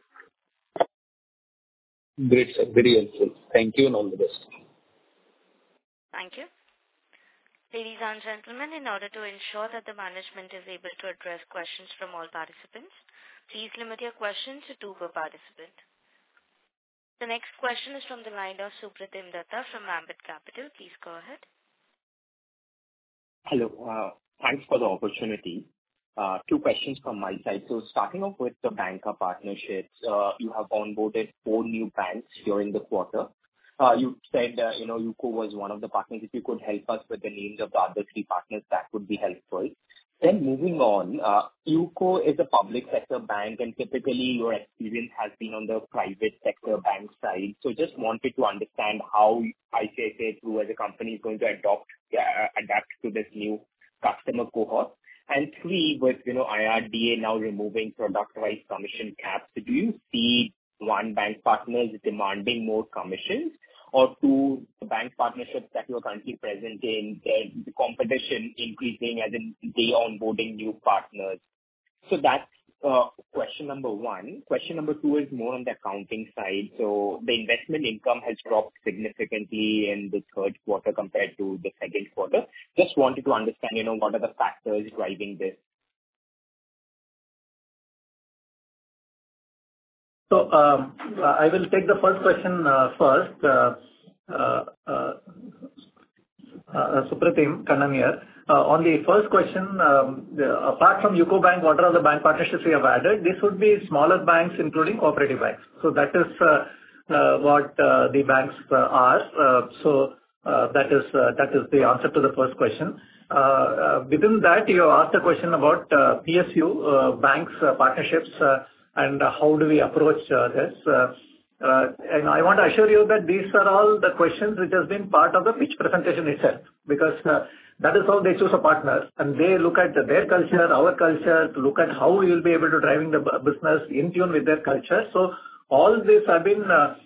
Great, sir. Very helpful. Thank you and all the best. Thank you. Ladies and gentlemen, in order to ensure that the management is able to address questions from all participants, please limit your questions to 2 per participant. The next question is from the line of Supratim Datta from Ambit Capital. Please go ahead. Hello. Thanks for the opportunity. 2 questions from my side. So starting off with the banker partnerships, you have onboarded 4 new banks during the quarter. You said, UCO was one of the partners. If you could help us with the names of the other 3 partners, that would be helpful. Then moving on, UCO is a public sector bank and typically your experience has been on the private sector bank side. So just wanted to understand how ICICI Pru as a company is going to adapt to this new customer cohort. And 3, with IRDA now removing product-wise commission caps, do you see one bank partners demanding more commissions, or 2 bank partnerships that you are currently present in, the competition increasing as in they onboarding new partners? So that's question number 1. Question number 2 is more on the accounting side. So the investment income has dropped significantly in the third quarter compared to the second quarter. Just wanted to understand, what are the factors driving this? So I will take the first question first. Supratim, Kannan here. On the first question, apart from UCO Bank, what are the bank partnerships we have added? This would be smaller banks, including cooperative banks. So that is what the banks are. That is the answer to the first question. Within that, you asked a question about PSU banks partnerships and how do we approach this. And I want to assure you that these are all the questions which has been part of the pitch presentation itself, because that is how they choose a partner, and they look at their culture, our culture, to look at how we will be able to driving the business in tune with their culture. So all these have been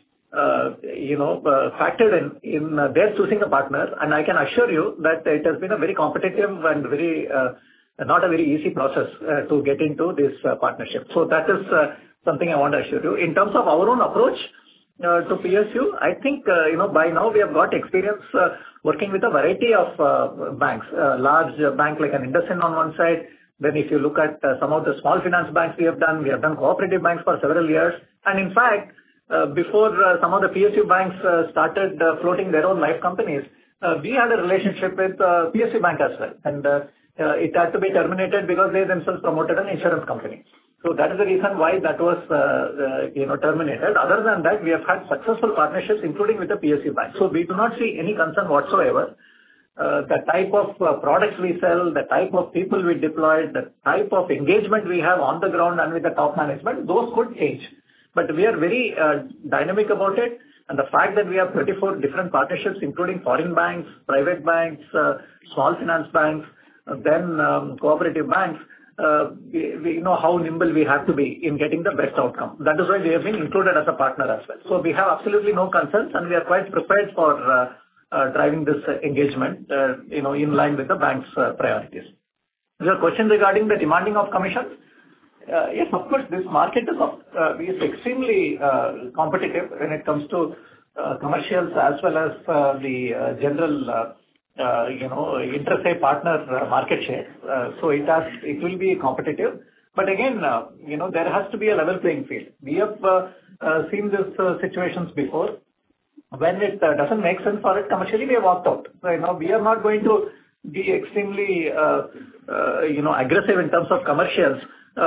factored in their choosing a partner, and I can assure you that it has been a very competitive and very not a very easy process to get into this partnership. So that is something I want to assure you. In terms of our own approach to PSU, I think by now we have got experience working with a variety of banks. Large bank like an IndusInd on one side. Then if you look at some of the small finance banks we have done cooperative banks for several years. And in fact, before some of the PSU banks started floating their own life companies, we had a relationship with PSU Bank as well. And it had to be terminated because they themselves promoted an insurance company. So that is the reason why that was terminated. Other than that, we have had successful partnerships, including with the PSU Bank. So we do not see any concern whatsoever. The type of products we sell, the type of people we deploy, the type of engagement we have on the ground and with the top management, those could change. But we are very dynamic about it. And the fact that we have 34 different partnerships, including foreign banks, private banks, small finance banks, then cooperative banks, we know how nimble we have to be in getting the best outcome. That is why we have been included as a partner as well. So we have absolutely no concerns, and we are quite prepared for driving this engagement, in line with the bank's priorities. Your question regarding the demanding of commissions? Yes, of course, this market is extremely competitive when it comes to commercials as well as the general inter-se partner market share. So it will be competitive. But again, there has to be a level playing field. We have seen these situations before. When it doesn't make sense for it commercially, we have walked out. So, we are not going to be extremely, aggressive in terms of commercials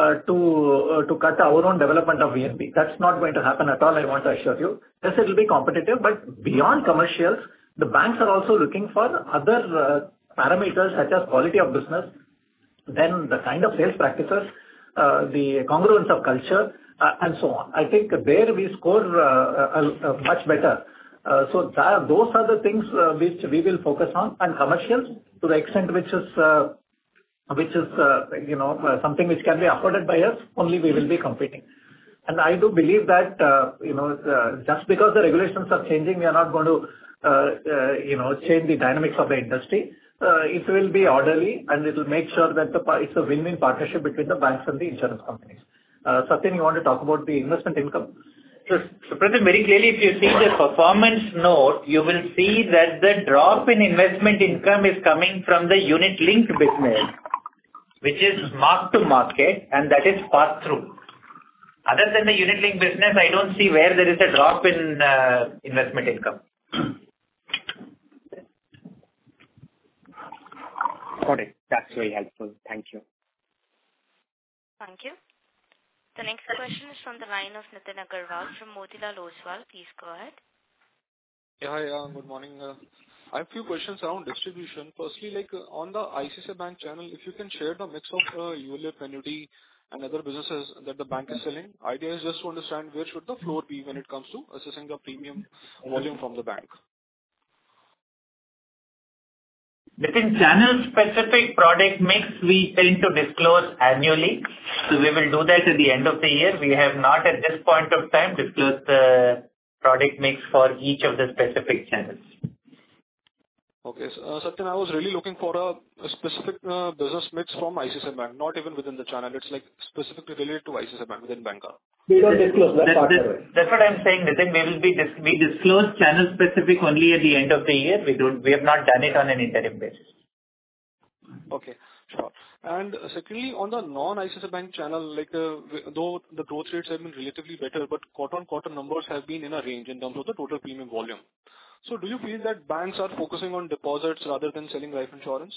to cut our own development of VNB. That's not going to happen at all, I want to assure you. Yes, it will be competitive, but beyond commercials, the banks are also looking for other parameters such as quality of business, then the kind of sales practices, the congruence of culture, and so on. I think there we score much better. So those are the things which we will focus on, and commercials to the extent which is something which can be afforded by us, only we will be competing. And I do believe that just because the regulations are changing, we are not going to change the dynamics of the industry. It will be orderly, and it will make sure that it's a win-win partnership between the banks and the insurance companies. Satyan, you want to talk about the investment income? So, Supratim, very clearly, if you see the performance note, you will see that the drop in investment income is coming from the unit-linked business, which is mark to market, and that is passed through. Other than the unit-linked business, I don't see where there is a drop in investment income. Got it. That's very helpful. Thank you. Thank you. The next question is from the line of Nitin Agarwal from Motilal Oswal. Please go ahead. Yeah, hi, good morning. I have a few questions around distribution. Firstly, on the ICICI Bank channel, if you can share the mix of ULIP, annuity, and other businesses that the bank is selling. Idea is just to understand where should the floor be when it comes to assessing the premium volume from the bank. Within channel-specific product mix, we tend to disclose annually. So we will do that at the end of the year. We have not, at this point of time, disclosed the product mix for each of the specific channels. Okay. So, Satyan, I was really looking for a specific business mix from ICICI Bank, not even within the channel. It's specifically related to ICICI Bank within Banca. We don't disclose that part. That's what I'm saying, Nitin. We disclose channel specific only at the end of the year. We have not done it on an interim basis. Okay, sure. And secondly, on the non-ICICI Bank channel, though the growth rates have been relatively better, but quarter-on-quarter numbers have been in a range in terms of the total premium volume. So do you feel that banks are focusing on deposits rather than selling life insurance?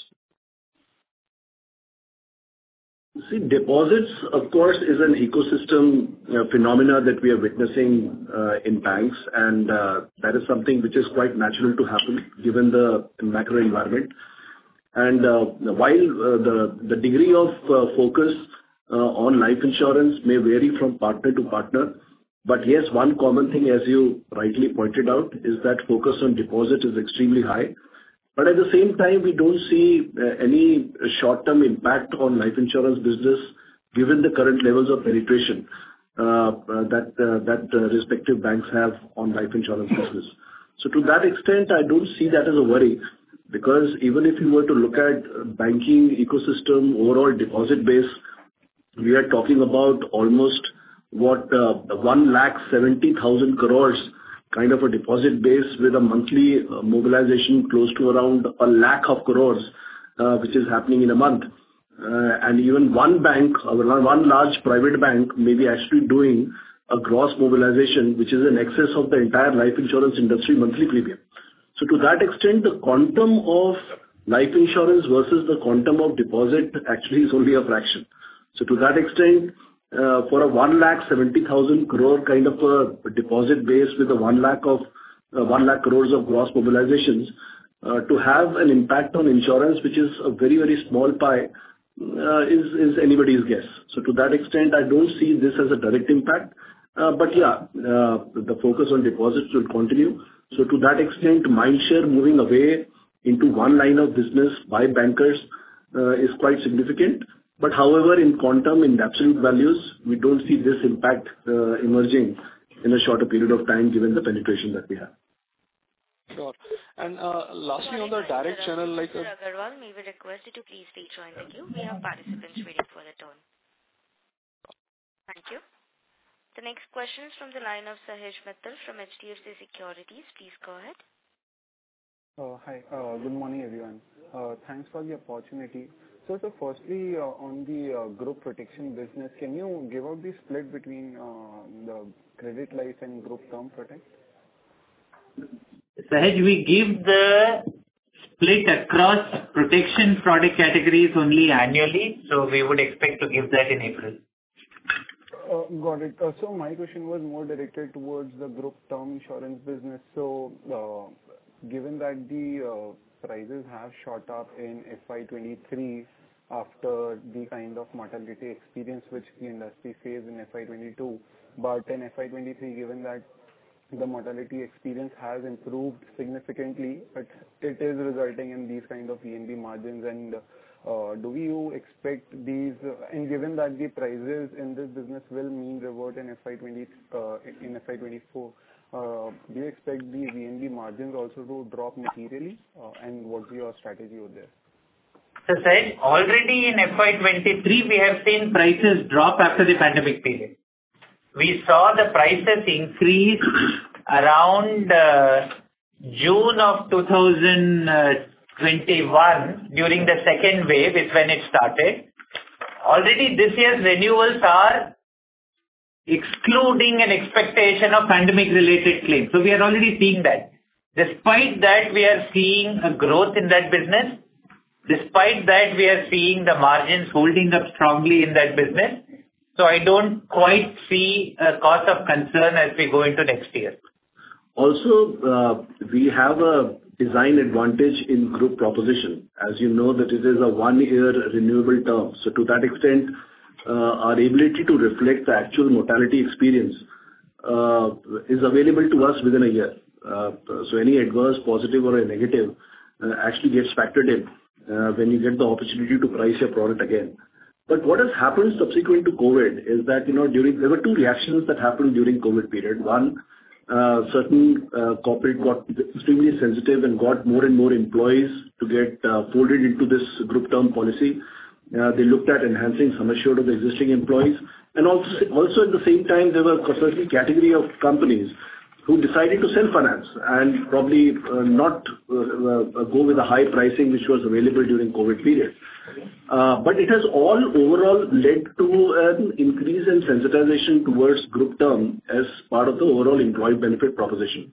See, deposits, of course, is an ecosystem phenomena that we are witnessing in banks, and that is something which is quite natural to happen given the macro environment. And while the degree of focus on life insurance may vary from partner to partner, but yes, one common thing, as you rightly pointed out, is that focus on deposit is extremely high. But at the same time, we don't see any short-term impact on life insurance business, given the current levels of penetration that respective banks have on life insurance business. So to that extent, I don't see that as a worry, because even if you were to look at banking ecosystem, overall deposit base, we are talking about almost 1,70,000 crores kind of a deposit base with a monthly mobilization close to around 1,00,000 crores, which is happening in a month. And even one bank, one large private bank, may be actually doing a gross mobilization, which is in excess of the entire life insurance industry monthly premium. So to that extent, the quantum of life insurance versus the quantum of deposit actually is only a fraction. So to that extent, for a 1,70,000 crore kind of a deposit base with a 1,00,000 crores of gross mobilizations, to have an impact on insurance, which is a very, very small pie, is anybody's guess. So to that extent, I don't see this as a direct impact. But yeah, the focus on deposits will continue. So to that extent, mindshare moving away into one line of business by bankers is quite significant. But however, in quantum, in absolute values, we don't see this impact emerging in a shorter period of time, given the penetration that we have. Sure. And lastly, on the direct channel, like... Mr. Agarwal, may we request you to please rejoin the queue? We have participants waiting for their turn. Thank you. The next question is from the line of Sahej Mittal from HDFC Securities. Please go ahead. Hi. Good morning, everyone. Thanks for the opportunity. So firstly, on the group protection business, can you give out the split between the credit life and group term protect? Sahej, we give the split across protection product categories only annually, so we would expect to give that in April. Got it. So my question was more directed towards the group term insurance business. So given that the prices have shot up in FY23 after the kind of mortality experience which the industry faced in FY22, but in FY23, given that the mortality experience has improved significantly, but it is resulting in these kind of VNB margins. And do you expect these, and given that the prices in this business will mean revert in FY24, do you expect the VNB margins also to drop materially? And what's your strategy over there? So, Sahej, already in FY23, we have seen prices drop after the pandemic period. We saw the prices increase around June of 2021 during the second wave is when it started. Already this year's renewals are excluding an expectation of pandemic-related claims. So we are already seeing that. Despite that, we are seeing a growth in that business. Despite that, we are seeing the margins holding up strongly in that business. So I don't quite see a cause of concern as we go into next year. Also, we have a design advantage in group proposition. As you know, that it is a 1-year renewable term. So to that extent, our ability to reflect the actual mortality experience is available to us within a year. So any adverse, positive or a negative actually gets factored in when you get the opportunity to price your product again. But what has happened subsequent to COVID is that, there were two reactions that happened during COVID period. One, certain corporate got extremely sensitive and got more and more employees to get folded into this group term policy. They looked at enhancing sum assured of the existing employees. And also at the same time, there were a certain category of companies who decided to self-finance and probably not go with the high pricing which was available during COVID period. But it has all overall led to an increase in sensitization towards group term as part of the overall employee benefit proposition.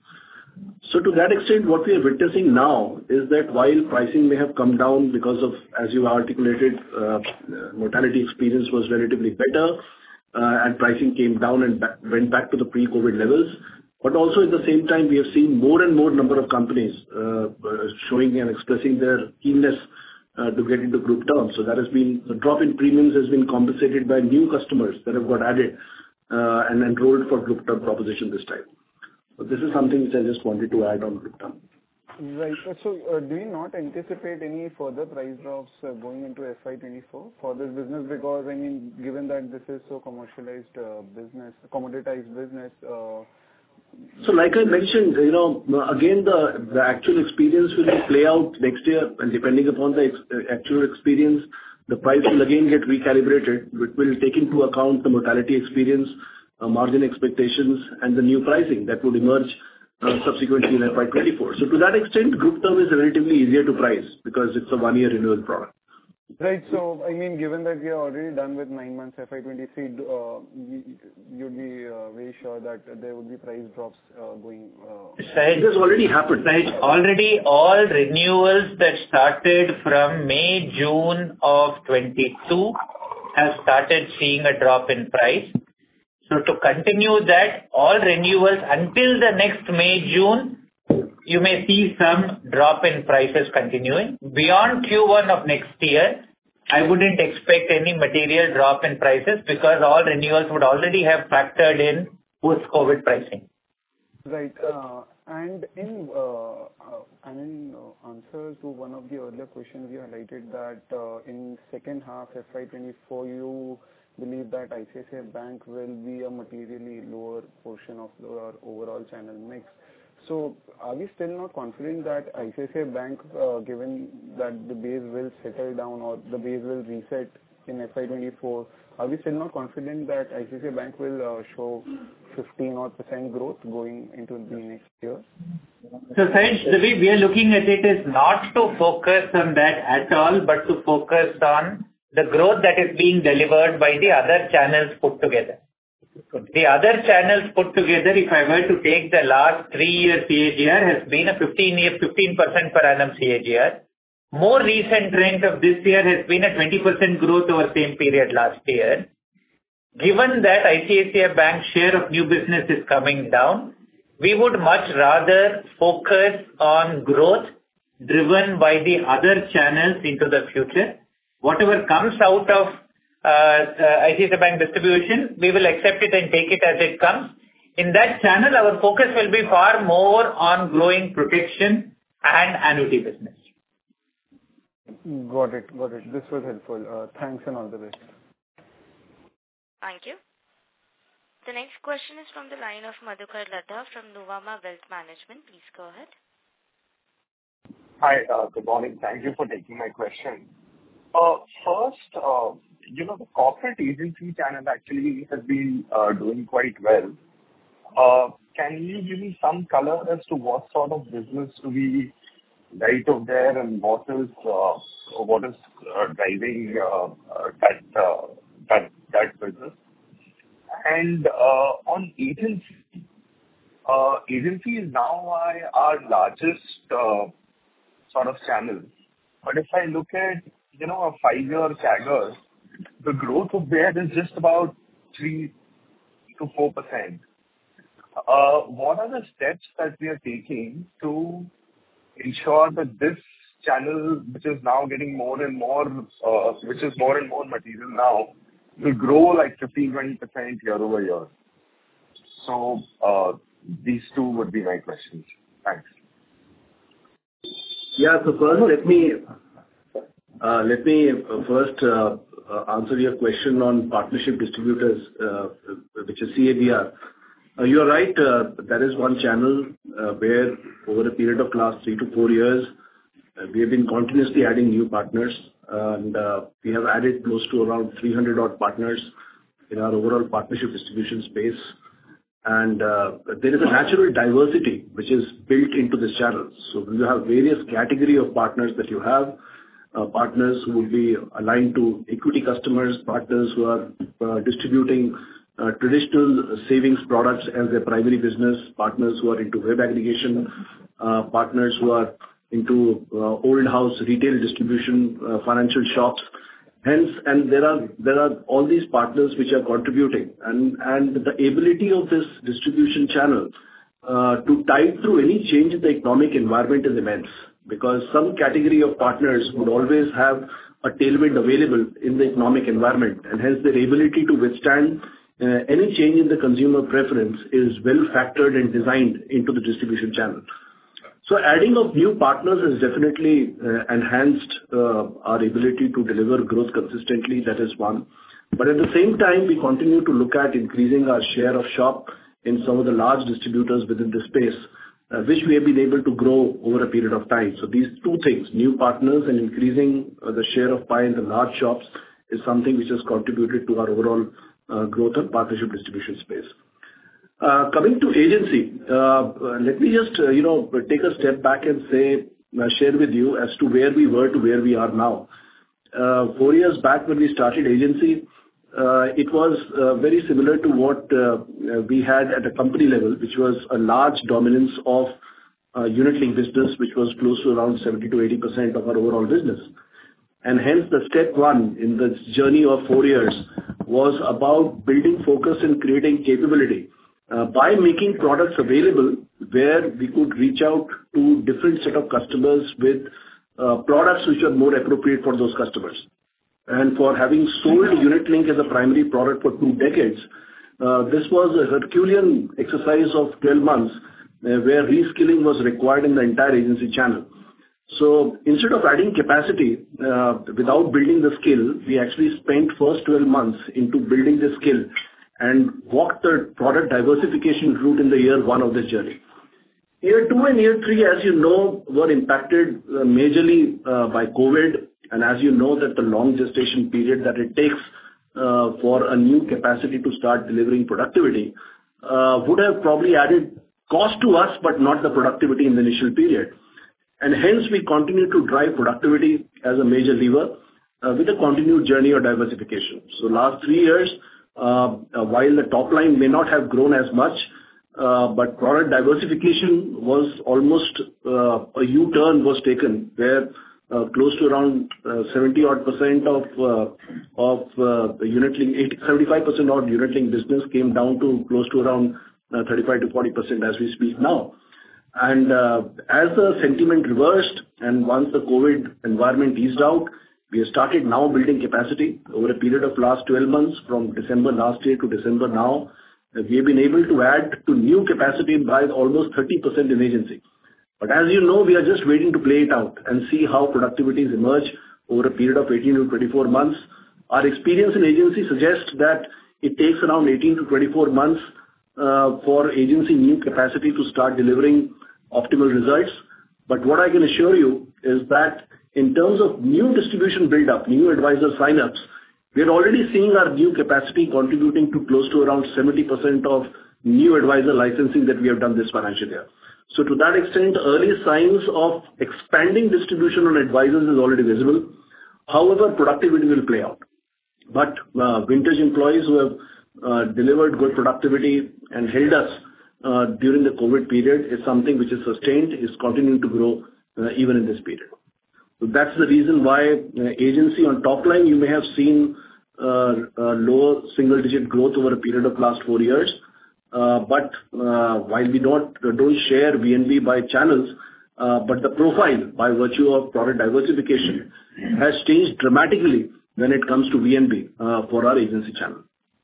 So to that extent, what we are witnessing now is that while pricing may have come down because of, as you articulated, mortality experience was relatively better, and pricing came down and went back to the pre-COVID levels. But also at the same time, we have seen more and more number of companies showing and expressing their keenness to get into group terms. So that has been, the drop in premiums has been compensated by new customers that have got added and enrolled for group term proposition this time. So this is something which I just wanted to add on group term. Right. So, do you not anticipate any further price drops going into FY24 for this business? Because, I mean, given that this is so commercialized business, commoditized business. So like I mentioned, you know, again, the actual experience will play out next year, and depending upon the actual experience, the price will again get recalibrated. It will take into account the mortality experience, margin expectations, and the new pricing that would emerge subsequently in FY24. So to that extent, group term is relatively easier to price because it's a one-year renewal product. Right. So, I mean, given that we are already done with 9 months FY23, you'd be very sure that there would be price drops going. It has already happened. Already all renewals that started from May, June of 22 have started seeing a drop in price. So to continue that, all renewals until the next May, June, you may see some drop in prices continuing. Beyond Q1 of next year, I wouldn't expect any material drop in prices because all renewals would already have factored in post-COVID pricing. Right. And in answer to one of the earlier questions, you highlighted that in second half FY24, you believe that ICICI Bank will be a materially lower portion of your overall channel mix. So are we still not confident that ICICI Bank, given that the base will settle down or the base will reset in FY24, are we still not confident that ICICI Bank will show 15% growth going into the next year? So, Sahej, the way we are looking at it is not to focus on that at all, but to focus on the growth that is being delivered by the other channels put together. The other channels put together, if I were to take the last 3-year CAGR, has been a 15% per annum CAGR. More recent trend of this year has been a 20% growth over same period last year. Given that ICICI Bank's share of new business is coming down, we would much rather focus on growth driven by the other channels into the future. Whatever comes out of ICICI Bank distribution, we will accept it and take it as it comes. In that channel, our focus will be far more on growing protection and annuity business. Got it. This was helpful. Thanks and all the best. Thank you. The next question is from the line of Madhukar Ladha from Nuvama Wealth Management. Please go ahead. Hi, good morning. Thank you for taking my question. First, the corporate agency channel actually has been doing quite well. Can you give me some color as to what sort of business do we write over there and what is driving that business? And on agency is now our largest sort of channel. But if I look at a 5-year CAGR, the growth of there is just about 3 to 4%. What are the steps that we are taking to ensure that this channel, which is now getting more and more material now, will grow like 15-20% year over year? So these two would be my questions. Thanks. Yeah. So first, let me first answer your question on partnership distributors, which is CADR. You are right. That is one channel where over a period of last 3 to 4 years, we have been continuously adding new partners, and we have added close to around 300 odd partners in our overall partnership distribution space. And there is a natural diversity which is built into this channel. So you have various category of partners that you have. Partners who will be aligned to equity customers, partners who are distributing traditional savings products as their primary business, partners who are into web aggregation, partners who are into old house retail distribution, financial shops. Hence, and there are all these partners which are contributing, and the ability of this distribution channel to tide through any change in the economic environment is immense, because some category of partners would always have a tailwind available in the economic environment, and hence their ability to withstand any change in the consumer preference is well factored and designed into the distribution channel. So adding of new partners has definitely enhanced our ability to deliver growth consistently. That is one. But at the same time, we continue to look at increasing our share of shop in some of the large distributors within the space, which we have been able to grow over a period of time. So these two things, new partners and increasing the share of pie in the large shops, is something which has contributed to our overall growth and partnership distribution space. Coming to agency, let me just take a step back and share with you as to where we were to where we are now. 4 years back when we started agency, it was very similar to what we had at a company level, which was a large dominance of unit-linked business, which was close to around 70 to 80% of our overall business. And hence, the step one in the journey of 4 years was about building focus and creating capability by making products available where we could reach out to different set of customers with products which are more appropriate for those customers. And for having sold unit-linked as a primary product for 2 decades, this was a Herculean exercise of 12 months where reskilling was required in the entire agency channel. So instead of adding capacity without building the skill, we actually spent first 12 months into building the skill and walked the product diversification route in the year 1 of this journey. Year 2 and year 3, as you know, were impacted majorly by COVID, and as you know that the long gestation period that it takes for a new capacity to start delivering productivity would have probably added cost to us, but not the productivity in the initial period. And hence, we continue to drive productivity as a major lever with a continued journey of diversification. So last 3 years, while the top line may not have grown as much, but product diversification was almost a U-turn was taken, where close to around 70-odd% of the unit-linked, 75% of unit-linked business came down to close to around 35 to 40% as we speak now. And as the sentiment reversed and once the COVID environment eased out, we have started now building capacity over a period of last 12 months, from December last year to December now. We have been able to add to new capacity by almost 30% in agency. But as you know, we are just waiting to play it out and see how productivities emerge over a period of 18 to 24 months. Our experience in agency suggests that it takes around 18 to 24 months for agency new capacity to start delivering optimal results. But what I can assure you is that in terms of new distribution build-up, new advisor sign-ups, we are already seeing our new capacity contributing to close to around 70% of new advisor licensing that we have done this financial year. So to that extent, early signs of expanding distribution on advisors is already visible. However, productivity will play out. But vintage employees who have delivered good productivity and held us during the COVID period is something which is sustained, is continuing to grow even in this period. So that's the reason why agency on top line, you may have seen lower single-digit growth over a period of last 4 years. But while we don't share VNB by channels, but the profile by virtue of product diversification has changed dramatically when it comes to VNB for our agency channel.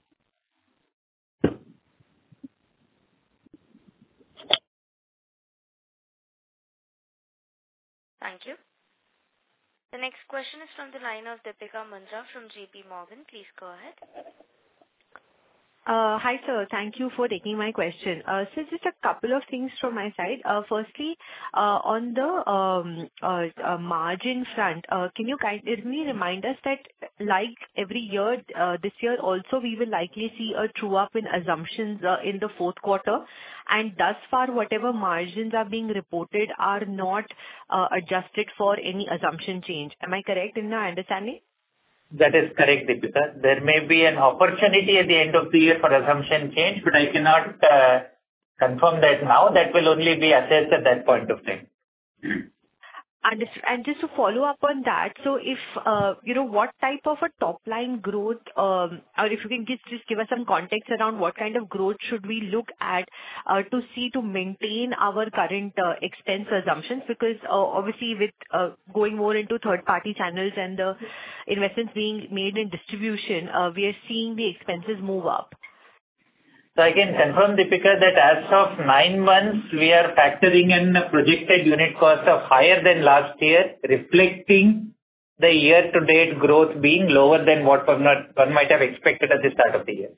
Thank you. The next question is from the line of Deepika Mundra from JP Morgan. Please go ahead. Hi, sir. Thank you for taking my question. So just a couple of things from my side. Firstly, on the margin front, can you kindly remind us that like every year, this year also we will likely see a true-up in assumptions in the fourth quarter, and thus far whatever margins are being reported are not adjusted for any assumption change. Am I correct in my understanding? That is correct, Deepika. There may be an opportunity at the end of the year for assumption change, but I cannot confirm that now. That will only be assessed at that point of time. Understood. And just to follow up on that, so if, what type of a top-line growth, or if you can just give us some context around what kind of growth should we look at to maintain our current expense assumptions? Because obviously with going more into third-party channels and the investments being made in distribution, we are seeing the expenses move up. So I can confirm, Deepika, that as of 9 months, we are factoring in a projected unit cost of higher than last year, reflecting the year-to-date growth being lower than what one might have expected at the start of the year.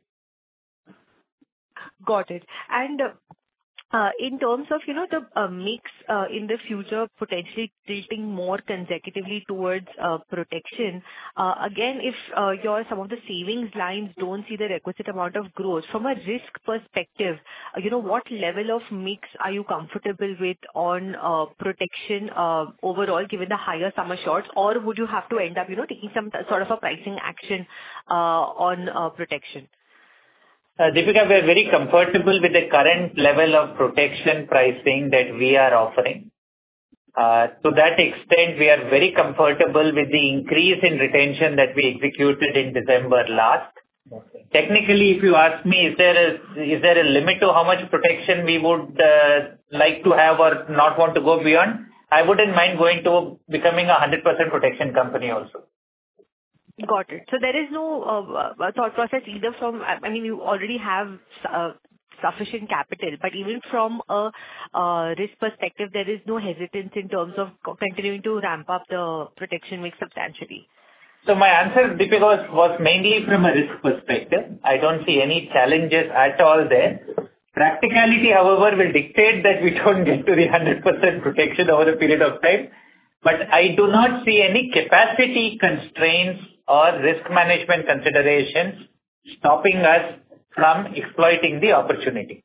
Got it. And in terms of, the mix in the future potentially tilting more consecutively towards protection, again, if some of the savings lines don't see the requisite amount of growth, from a risk perspective, what level of mix are you comfortable with on protection overall, given the higher sum assureds, or would you have to end up, taking some sort of a pricing action on protection? Deepika, we are very comfortable with the current level of protection pricing that we are offering. To that extent, we are very comfortable with the increase in retention that we executed in December last. Technically, if you ask me, is there a limit to how much protection we would like to have or not want to go beyond? I wouldn't mind going to becoming a 100% protection company also. Got it. So there is no thought process either from, you already have sufficient capital, but even from a risk perspective, there is no hesitance in terms of continuing to ramp up the protection mix substantially. So my answer, Deepika, was mainly from a risk perspective. I don't see any challenges at all there. Practicality, however, will dictate that we don't get to the 100% protection over a period of time. But I do not see any capacity constraints or risk management considerations stopping us from exploiting the opportunity.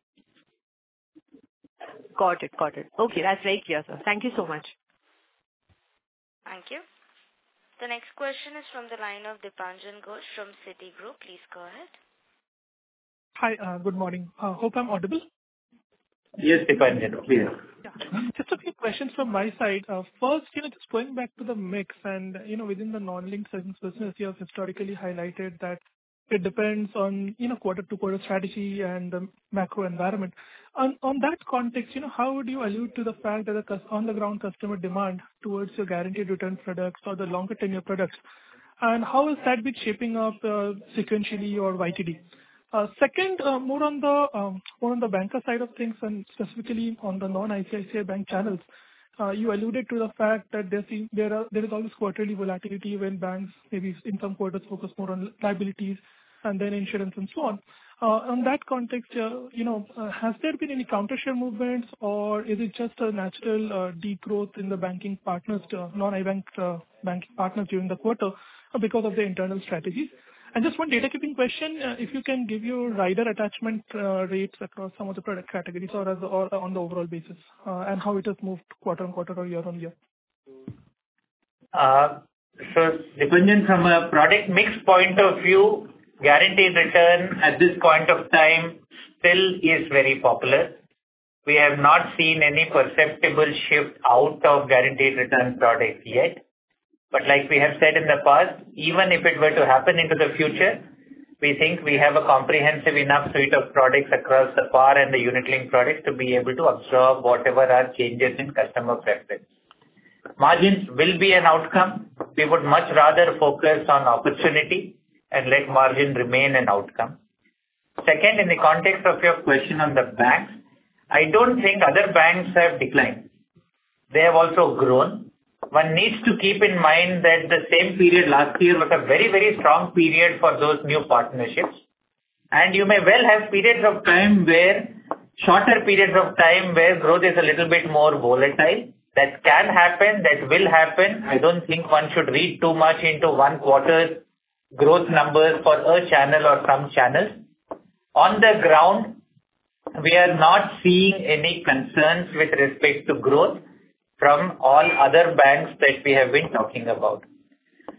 Got it. Okay, that's very clear, sir. Thank you so much. Thank you. The next question is from the line of Dipanjan Ghosh from Citigroup. Please go ahead. Hi, good morning. Hope I'm audible. Yes, Dipanjan, please. Yeah. Just a few questions from my side. First, just going back to the mix and, within the non-linked savings business, you have historically highlighted that it depends on, quarter-to-quarter strategy and the macro environment. On that context, how would you allude to the fact that the on-the-ground customer demand towards your guaranteed return products or the longer tenure products, and how has that been shaping up sequentially or YTD? Second, more on the banker side of things and specifically on the non-ICICI Bank channels. You alluded to the fact that there is always quarterly volatility when banks maybe in some quarters focus more on liabilities and then insurance and so on. On that context, has there been any counter share movements, or is it just a natural degrowth in the banking partners, non-bank banking partners during the quarter because of the internal strategies? And just one data keeping question, if you can give your rider attachment rates across some of the product categories or on the overall basis, and how it has moved quarter-on-quarter or year-on-year. So, depending from a product mix point of view, guaranteed return at this point of time still is very popular. We have not seen any perceptible shift out of guaranteed return products yet. But like we have said in the past, even if it were to happen into the future, we think we have a comprehensive enough suite of products across the PAR and the unit-linked products to be able to absorb whatever are changes in customer preference. Margins will be an outcome. We would much rather focus on opportunity and let margin remain an outcome. Second, in the context of your question on the banks, I don't think other banks have declined. They have also grown. One needs to keep in mind that the same period last year was a very, very strong period for those new partnerships. And you may well have shorter periods of time where growth is a little bit more volatile. That can happen, that will happen. I don't think one should read too much into one quarter's growth numbers for a channel or some channels. On the ground, we are not seeing any concerns with respect to growth from all other banks that we have been talking about.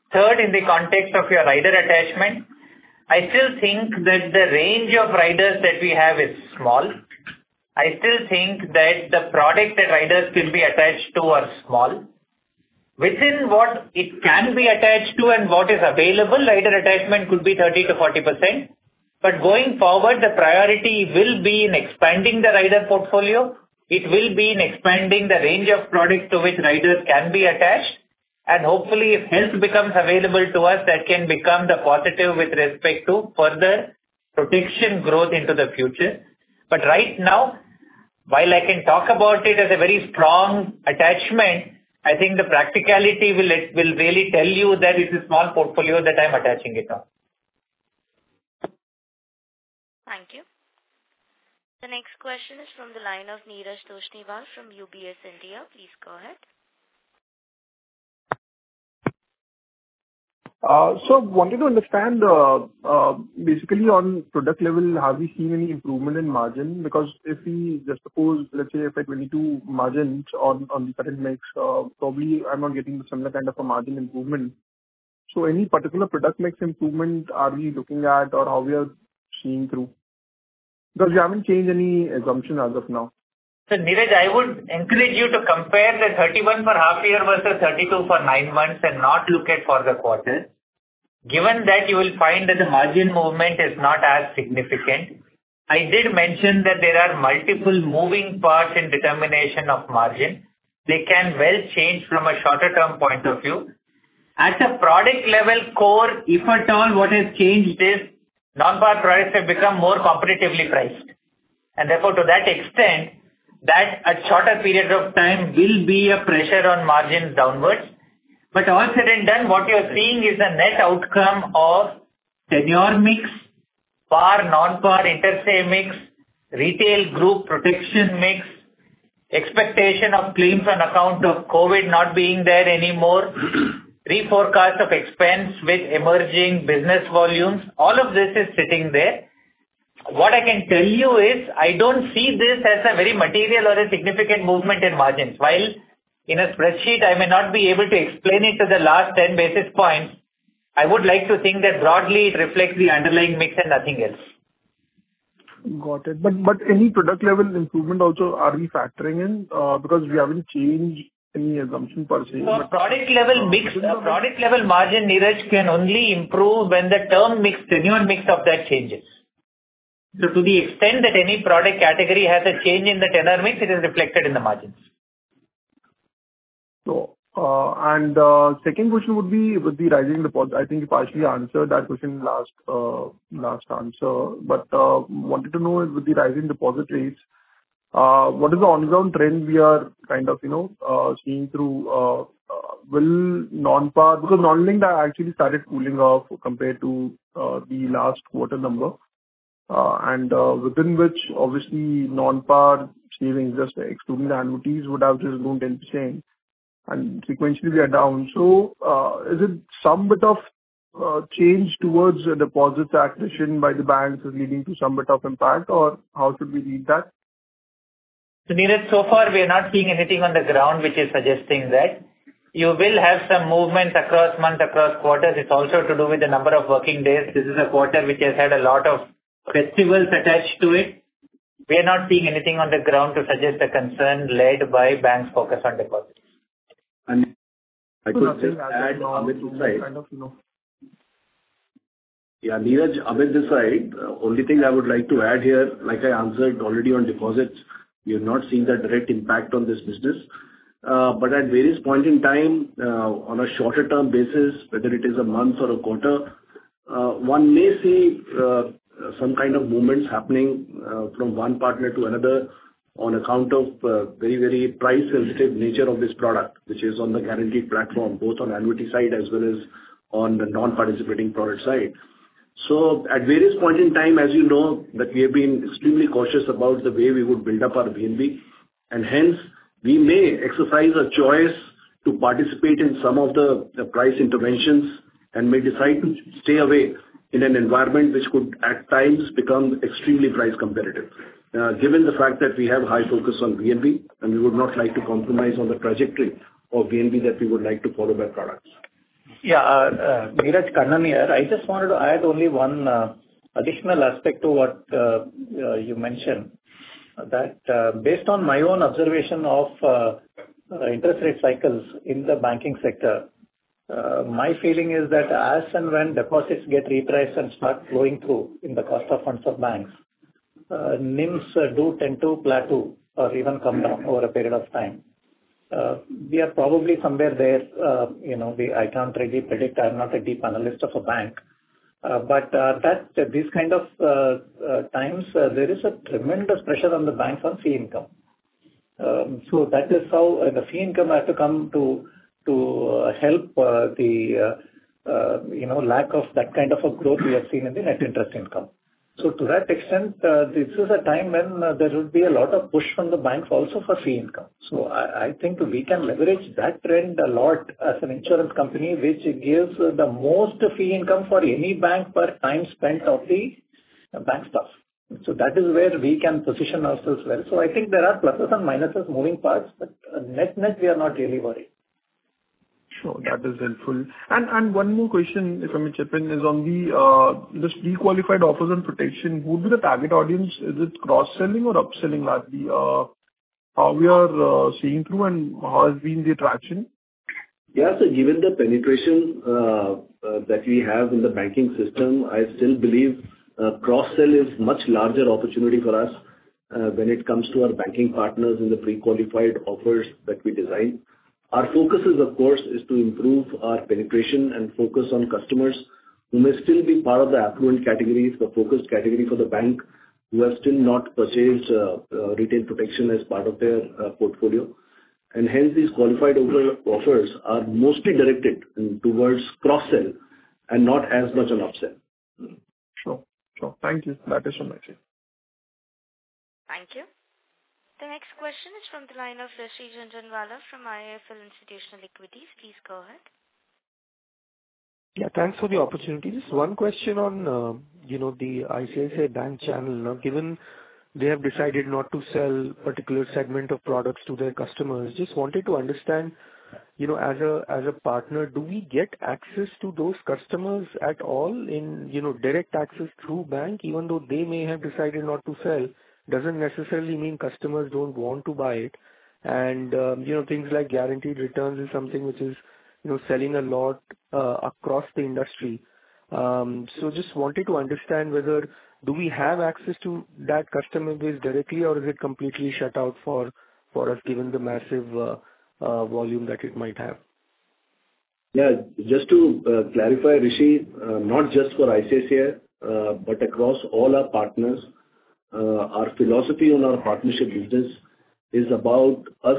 Third, in the context of your rider attachment, I still think that the range of riders that we have is small. I still think that the product that riders can be attached to are small. Within what it can be attached to and what is available, rider attachment could be 30 to 40%. But going forward, the priority will be in expanding the rider portfolio. It will be in expanding the range of products to which riders can be attached. And hopefully, if health becomes available to us, that can become the positive with respect to further protection growth into the future. But right now, while I can talk about it as a very strong attachment, I think the practicality will really tell you that it's a small portfolio that I'm attaching it on. Thank you. The next question is from the line of Neeraj Toshniwal from UBS India. Please go ahead. So wanted to understand, basically on product level, have we seen any improvement in margin? Because if we just suppose, let's say, FY22 margins on the current mix, probably I'm not getting the similar kind of a margin improvement. So any particular product mix improvement are we looking at, or how we are seeing through? Because we haven't changed any assumption as of now. So Neeraj, I would encourage you to compare the 31 for half year versus 32 for 9 months and not look at for the quarter. Given that, you will find that the margin movement is not as significant. I did mention that there are multiple moving parts in determination of margin. They can well change from a shorter term point of view. At a product level core, if at all what has changed is non-par products have become more competitively priced. And therefore, to that extent, that at shorter period of time will be a pressure on margins downwards. But all said and done, what you are seeing is a net outcome of tenure mix, par, non-par, inter-se mix, retail group protection mix, expectation of claims on account of COVID not being there anymore, reforecast of expense with emerging business volumes. All of this is sitting there. What I can tell you is, I don't see this as a very material or a significant movement in margins. While in a spreadsheet, I may not be able to explain it to the last 10 basis points, I would like to think that broadly it reflects the underlying mix and nothing else. Got it. But any product level improvement also are we factoring in? Because we haven't changed any assumption per se. So product level mix, product level margin, Neeraj, can only improve when the term mix, tenure mix of that changes. So to the extent that any product category has a change in the tenor mix, it is reflected in the margins. So, and second question would be with the rising deposit. I think you partially answered that question last answer, but wanted to know with the rising deposit rates, what is the on-ground trend we are kind of, seeing through, will non-par, because non-linked actually started cooling off compared to the last quarter number. And within which obviously non-par savings, just excluding the annuities, would have just grown 10%, and sequentially we are down. So is it some bit of change towards deposits acquisition by the banks is leading to some bit of impact, or how should we read that? So Neeraj, so far we are not seeing anything on the ground which is suggesting that. You will have some movements across months, across quarters. It's also to do with the number of working days. This is a quarter which has had a lot of festivals attached to it. We are not seeing anything on the ground to suggest a concern led by banks' focus on deposits. And I could just add Amit this side. Yeah, Neeraj, Amit this side. Only thing I would like to add here, like I answered already on deposits, we have not seen the direct impact on this business. But at various point in time, on a shorter term basis, whether it is a month or a quarter, one may see some kind of movements happening from one partner to another on account of very, very price sensitive nature of this product, which is on the guaranteed platform, both on annuity side as well as on the non-participating product side. So at various point in time, as you know, that we have been extremely cautious about the way we would build up our VNB, and hence we may exercise a choice to participate in some of the price interventions and may decide to stay away in an environment which could at times become extremely price competitive. Given the fact that we have high focus on VNB, and we would not like to compromise on the trajectory of VNB that we would like to follow by products. Neeraj, Kannan here. I just wanted to add only one additional aspect to what you mentioned. That based on my own observation of interest rate cycles in the banking sector, my feeling is that as and when deposits get repriced and start flowing through in the cost of funds of banks, NIMs do tend to plateau or even come down over a period of time. We are probably somewhere there. I can't really predict. I'm not a deep analyst of a bank. But these kind of times, there is a tremendous pressure on the banks on fee income. So that is how the fee income has to come to help the lack of that kind of a growth we have seen in the net interest income. So to that extent, this is a time when there will be a lot of push from the banks also for fee income. So I think we can leverage that trend a lot as an insurance company, which gives the most fee income for any bank per time spent of the bank staff. So that is where we can position ourselves well. So I think there are pluses and minuses, moving parts, but net we are not really worried. Sure, that is helpful. And one more question, if I may chip in, is on the this pre-qualified offers and protection. Who would be the target audience? Is it cross-selling or upselling largely? How we are seeing through and how has been the traction? Yeah, so given the penetration that we have in the banking system, I still believe cross-sell is much larger opportunity for us when it comes to our banking partners in the pre-qualified offers that we design. Our focus is, of course, to improve our penetration and focus on customers who may still be part of the affluent categories, the focused category for the bank, who have still not purchased retail protection as part of their portfolio. And hence, these qualified offers are mostly directed towards cross-sell and not as much an upsell. Sure. Thank you. That is so much. Thank you. The next question is from the line of Rishi Jhunjhunwala from IIFL Institutional Equities. Please go ahead. Yeah, thanks for the opportunity. Just one question on, the ICICI Bank channel. Now, given they have decided not to sell particular segment of products to their customers, just wanted to understand, as a partner, do we get access to those customers at all in, direct access through bank, even though they may have decided not to sell? Doesn't necessarily mean customers don't want to buy it. And, things like guaranteed returns is something which is, selling a lot across the industry. So just wanted to understand whether do we have access to that customer base directly, or is it completely shut out for us given the massive volume that it might have? Yeah, just to clarify, Rishi, not just for ICICI, but across all our partners, our philosophy on our partnership business is about us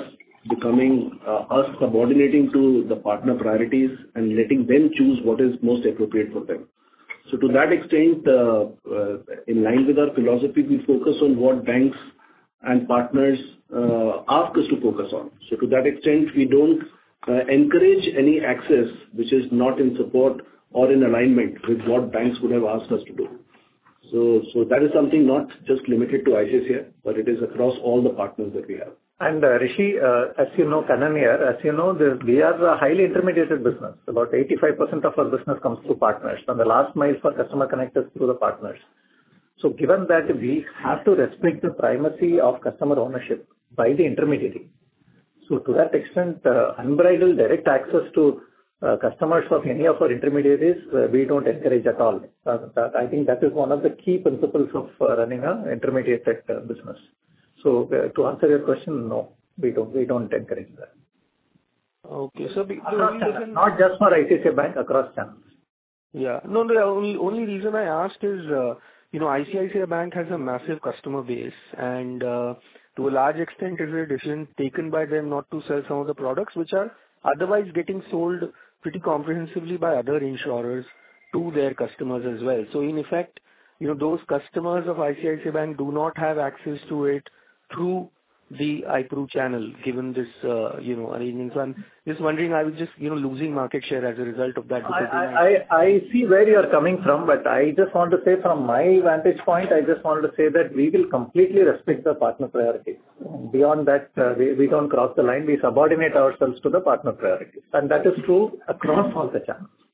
subordinating to the partner priorities and letting them choose what is most appropriate for them. So to that extent, in line with our philosophy, we focus on what banks and partners ask us to focus on. So to that extent, we don't encourage any access which is not in support or in alignment with what banks would have asked us to do. So that is something not just limited to ICICI, but it is across all the partners that we have. And Rishi, as you know, Kannan here, we are a highly intermediated business. About 85% of our business comes through partners, and the last mile for customer connect is through the partners. So given that we have to respect the primacy of customer ownership by the intermediary. So to that extent, unbridled direct access to customers of any of our intermediaries, we don't encourage at all. I think that is one of the key principles of running an intermediated business. So to answer your question, no, we don't encourage that. Okay, so not just for ICICI Bank, across channels. Yeah, no, the only reason I asked is, ICICI Bank has a massive customer base, and to a large extent, is a decision taken by them not to sell some of the products which are otherwise getting sold pretty comprehensively by other insurers to their customers as well. So in effect, those customers of ICICI Bank do not have access to it through the iPru channel, given this, arrangement. So I'm just wondering, I was just, losing market share as a result of that. I see where you are coming from, but I just want to say from my vantage point, I just wanted to say that we will completely respect the partner priorities. Beyond that, we don't cross the line. We subordinate ourselves to the partner priorities. And that is true across all the channels.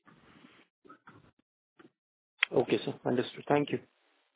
Okay, sir. Understood. Thank you.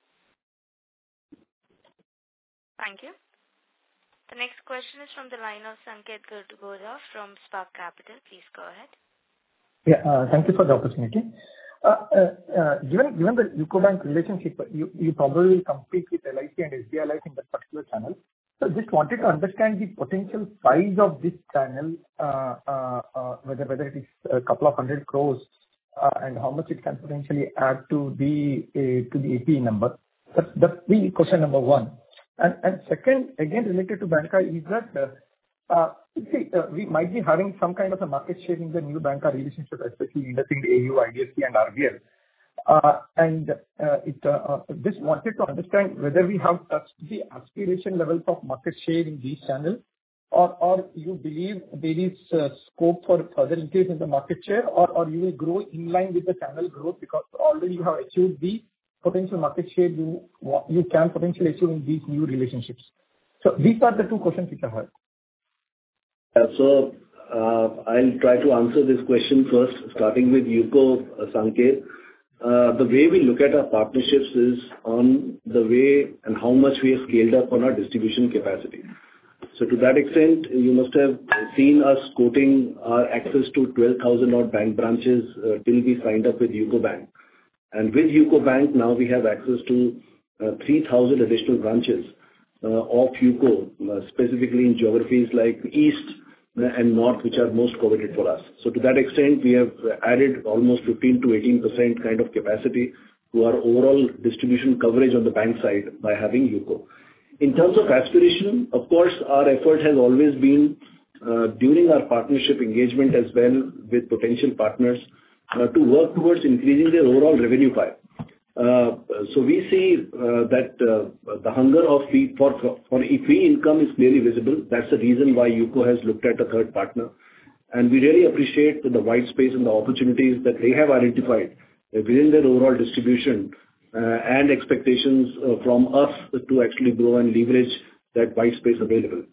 Thank you. The next question is from the line of Sanket Godha from Spark Capital. Please go ahead. Yeah, thank you for the opportunity. Given the UCO Bank relationship, you probably compete with LIC and SBI Life in that particular channel. So just wanted to understand the potential size of this channel, whether it is a couple of 100 crores, and how much it can potentially add to the APE number. That's the question number one. And second, again related to banca, is that we might be having some kind of a market share in the new banca relationship, especially in the AU, IDFC, and RBL. Just wanted to understand whether we have touched the aspiration levels of market share in these channels, or you believe there is scope for further increase in the market share, or you will grow in line with the channel growth because already you have achieved the potential market share you can potentially achieve in these new relationships. So these are the two questions which I have. So I'll try to answer this question first, starting with UCO, Sanket. The way we look at our partnerships is on the way and how much we have scaled up on our distribution capacity. So to that extent, you must have seen us quoting our access to 12,000 odd bank branches till we signed up with UCO Bank. And with UCO Bank, now we have access to 3,000 additional branches of UCO, specifically in geographies like East and North, which are most coveted for us. So to that extent, we have added almost 15 to 18% kind of capacity to our overall distribution coverage on the bank side by having UCO. In terms of aspiration, of course, our effort has always been during our partnership engagement as well with potential partners to work towards increasing their overall revenue pie. So we see that the hunger of fee for fee income is clearly visible. That's the reason why UCO has looked at a third partner. And we really appreciate the white space and the opportunities that they have identified within their overall distribution and expectations from us to actually grow and leverage that white space available.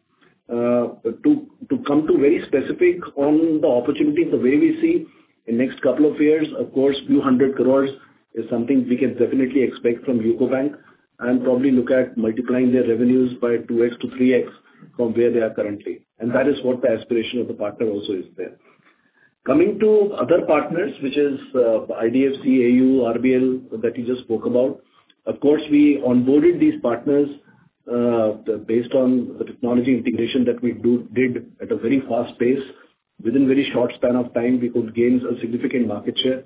To come to very specific on the opportunities, the way we see in next couple of years, of course, few 100 crores is something we can definitely expect from UCO Bank and probably look at multiplying their revenues by 2x to 3x from where they are currently. And that is what the aspiration of the partner also is there. Coming to other partners, which is IDFC, AU, RBL that you just spoke about. Of course, we onboarded these partners based on the technology integration that we did at a very fast pace. Within very short span of time, we could gain a significant market share.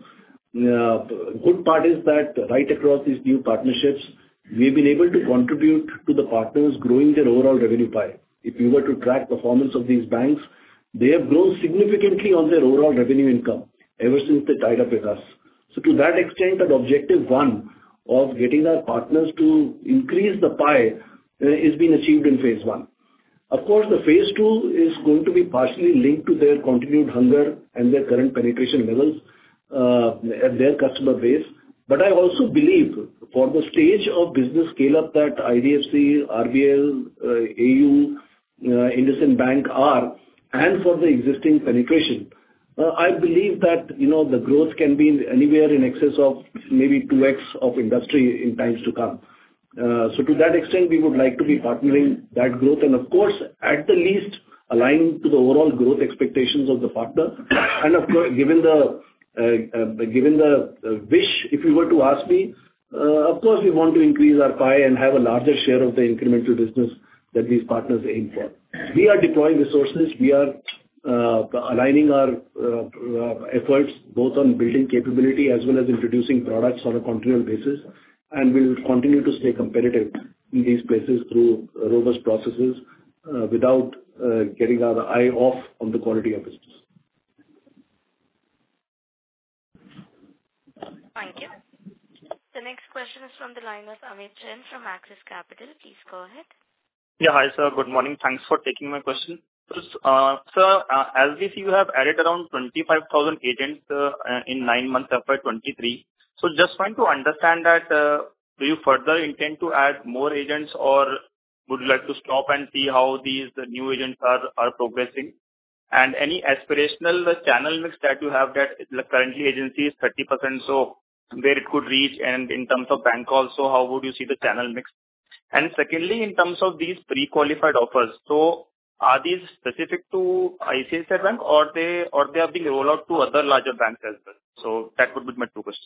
Good part is that right across these new partnerships, we've been able to contribute to the partners growing their overall revenue pie. If you were to track performance of these banks, they have grown significantly on their overall revenue income ever since they tied up with us. So to that extent, that objective one of getting our partners to increase the pie is being achieved in phase one. Of course, the phase two is going to be partially linked to their continued hunger and their current penetration levels at their customer base. But I also believe for the stage of business scale-up that IDFC, RBL, AU, IndusInd Bank are, and for the existing penetration, I believe that, the growth can be anywhere in excess of maybe 2x of industry in times to come. So to that extent, we would like to be partnering that growth and of course, at the least, align to the overall growth expectations of the partner. And of course, given the wish, if you were to ask me, of course, we want to increase our pie and have a larger share of the incremental business that these partners aim for. We are deploying resources. We are aligning our efforts both on building capability as well as introducing products on a continual basis, and we'll continue to stay competitive in these places through robust processes without getting our eye off on the quality of business. Thank you. The next question is from the line of Amit Jain from Axis Capital. Please go ahead. Yeah, hi sir. Good morning. Thanks for taking my question. Sir, as we see, you have added around 25,000 agents in 9 months FY23. So just trying to understand that, do you further intend to add more agents or would you like to stop and see how these new agents are progressing? And any aspirational channel mix that you have that currently agency is 30%. So where it could reach? And in terms of bank also, how would you see the channel mix? And secondly, in terms of these pre-qualified offers, so are these specific to ICICI Bank or they are being rolled out to other larger banks as well? So that would be my two questions.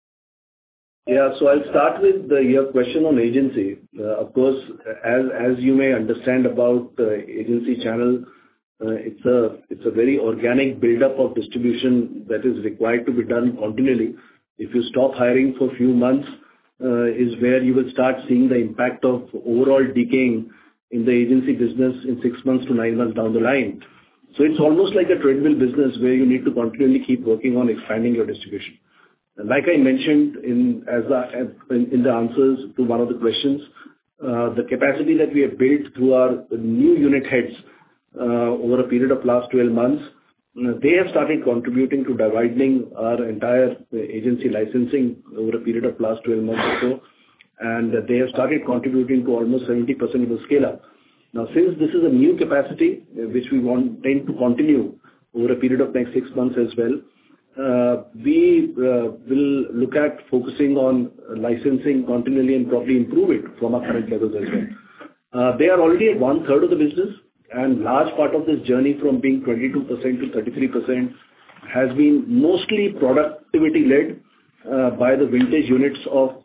Yeah. So I'll start with your question on agency. Of course, as you may understand about the agency channel, it's a very organic buildup of distribution that is required to be done continually. If you stop hiring for a few months, is where you will start seeing the impact of overall decaying in the agency business in 6 months to 9 months down the line. So it's almost like a treadmill business where you need to continually keep working on expanding your distribution. And like I mentioned in the answers to one of the questions, the capacity that we have built through our new unit heads over a period of last 12 months, they have started contributing to widening our entire agency licensing over a period of last 12 months or so. And they have started contributing to almost 70% of the scale-up. Now, since this is a new capacity, which we tend to continue over a period of next 6 months as well, we will look at focusing on licensing continually and probably improve it from our current levels as well. They are already at 1/3 of the business, and large part of this journey from being 22% to 33% has been mostly productivity-led by the vintage units of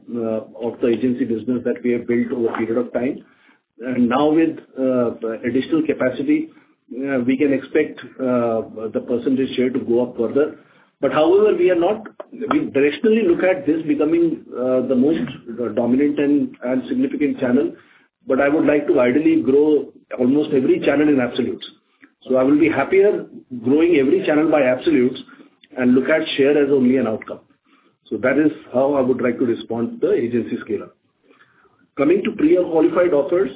the agency business that we have built over a period of time. And now with additional capacity, we can expect the percentage share to go up further. But however, we directionally look at this becoming the most dominant and significant channel. But I would like to ideally grow almost every channel in absolutes. So I will be happier growing every channel by absolutes and look at share as only an outcome. So that is how I would like to respond to the agency scale-up. Coming to pre-qualified offers,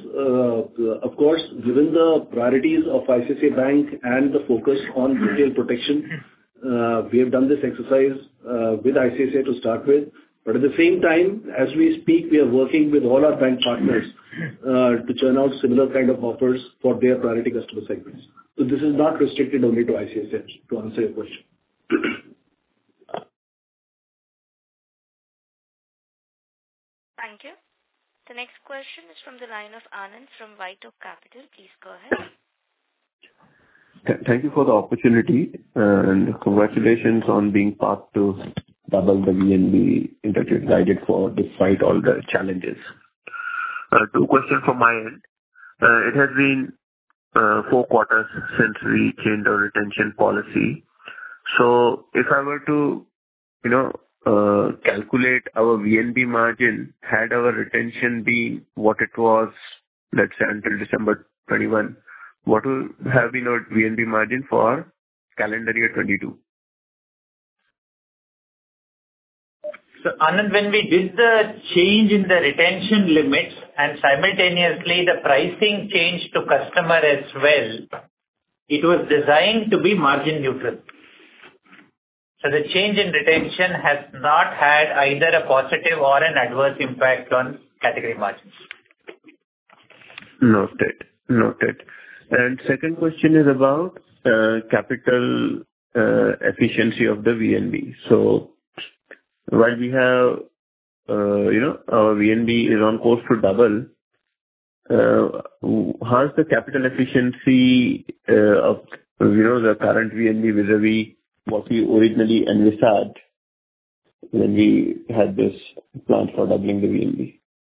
of course, given the priorities of ICICI Bank and the focus on retail protection, we have done this exercise with ICICI to start with. But at the same time, as we speak, we are working with all our bank partners to churn out similar kind of offers for their priority customer segments. So this is not restricted only to ICICI, to answer your question. Thank you. The next question is from the line of Anand from White Oak Capital. Please go ahead. Thank you for the opportunity and congratulations on being part to double the VNB that you guided for despite all the challenges. 2 questions from my end. It has been 4 quarters since we changed our retention policy. So if I were to, calculate our VNB margin, had our retention been what it was, let's say until December 21, what will have been our VNB margin for calendar year 22? So Anand, when we did the change in the retention limits and simultaneously the pricing change to customer as well, it was designed to be margin neutral. So the change in retention has not had either a positive or an adverse impact on category margins. Noted. And second question is about capital efficiency of the VNB. So while we have, our VNB is on course to double, how's the capital efficiency of, the current VNB vis-a-vis what we originally envisaged when we had this plan for doubling the VNB?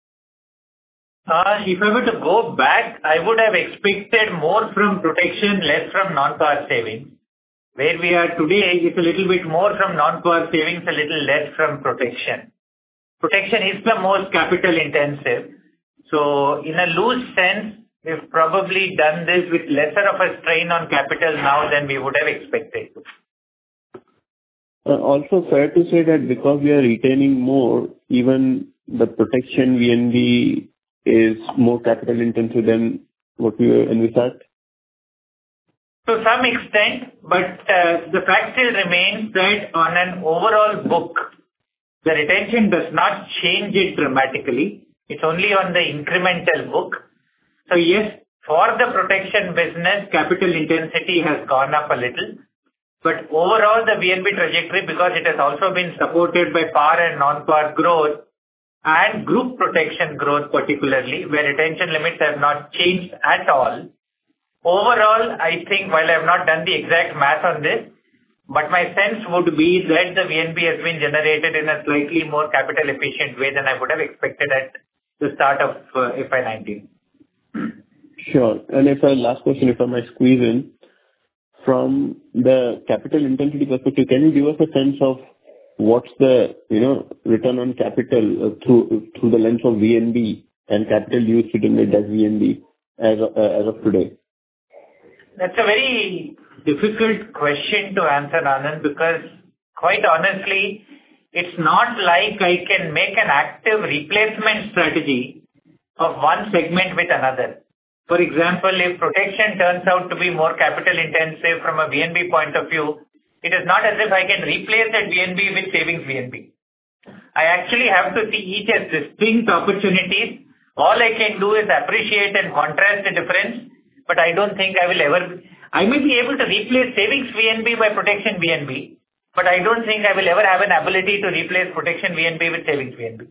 If I were to go back, I would have expected more from protection, less from non-par savings. Where we are today, it's a little bit more from non-par savings, a little less from protection. Protection is the most capital intensive. So in a loose sense, we've probably done this with lesser of a strain on capital now than we would have expected. Also fair to say that because we are retaining more, even the protection VNB is more capital intensive than what we envisaged? To some extent, but the fact still remains that on an overall book, the retention does not change it dramatically. It's only on the incremental book. So yes, for the protection business, capital intensity has gone up a little. But overall, the VNB trajectory, because it has also been supported by par and non-par growth and group protection growth particularly, where retention limits have not changed at all. Overall, I think while I have not done the exact math on this, but my sense would be that the VNB has been generated in a slightly more capital efficient way than I would have expected at the start of FY19. Sure. And last question, if I might squeeze in, from the capital intensity perspective, can you give us a sense of what's the, return on capital through the lens of VNB and capital used to generate that VNB as of today? That's a very difficult question to answer, Anand, because quite honestly, it's not like I can make an active replacement strategy of one segment with another. For example, if protection turns out to be more capital intensive from a VNB point of view, it is not as if I can replace that VNB with savings VNB. I actually have to see each as distinct opportunities. All I can do is appreciate and contrast the difference, but I don't think I will ever. I may be able to replace savings VNB by protection VNB, but I don't think I will ever have an ability to replace protection VNB with savings VNB.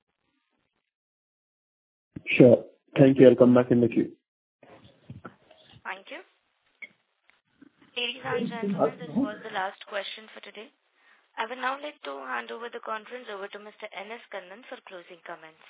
Sure. Thank you. I'll come back in the queue. Thank you. Ladies and gentlemen, this was the last question for today. I would now like to hand over the conference over to Mr. N.S. Kannan for closing comments.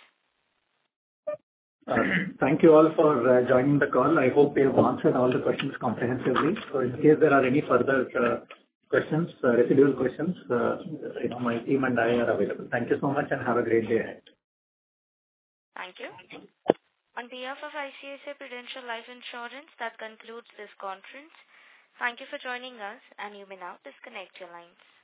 Thank you all for joining the call. I hope we have answered all the questions comprehensively. So in case there are any further questions, residual questions, my team and I are available. Thank you so much and have a great day ahead. Thank you. On behalf of ICICI Prudential Life Insurance, that concludes this conference. Thank you for joining us, and you may now disconnect your lines.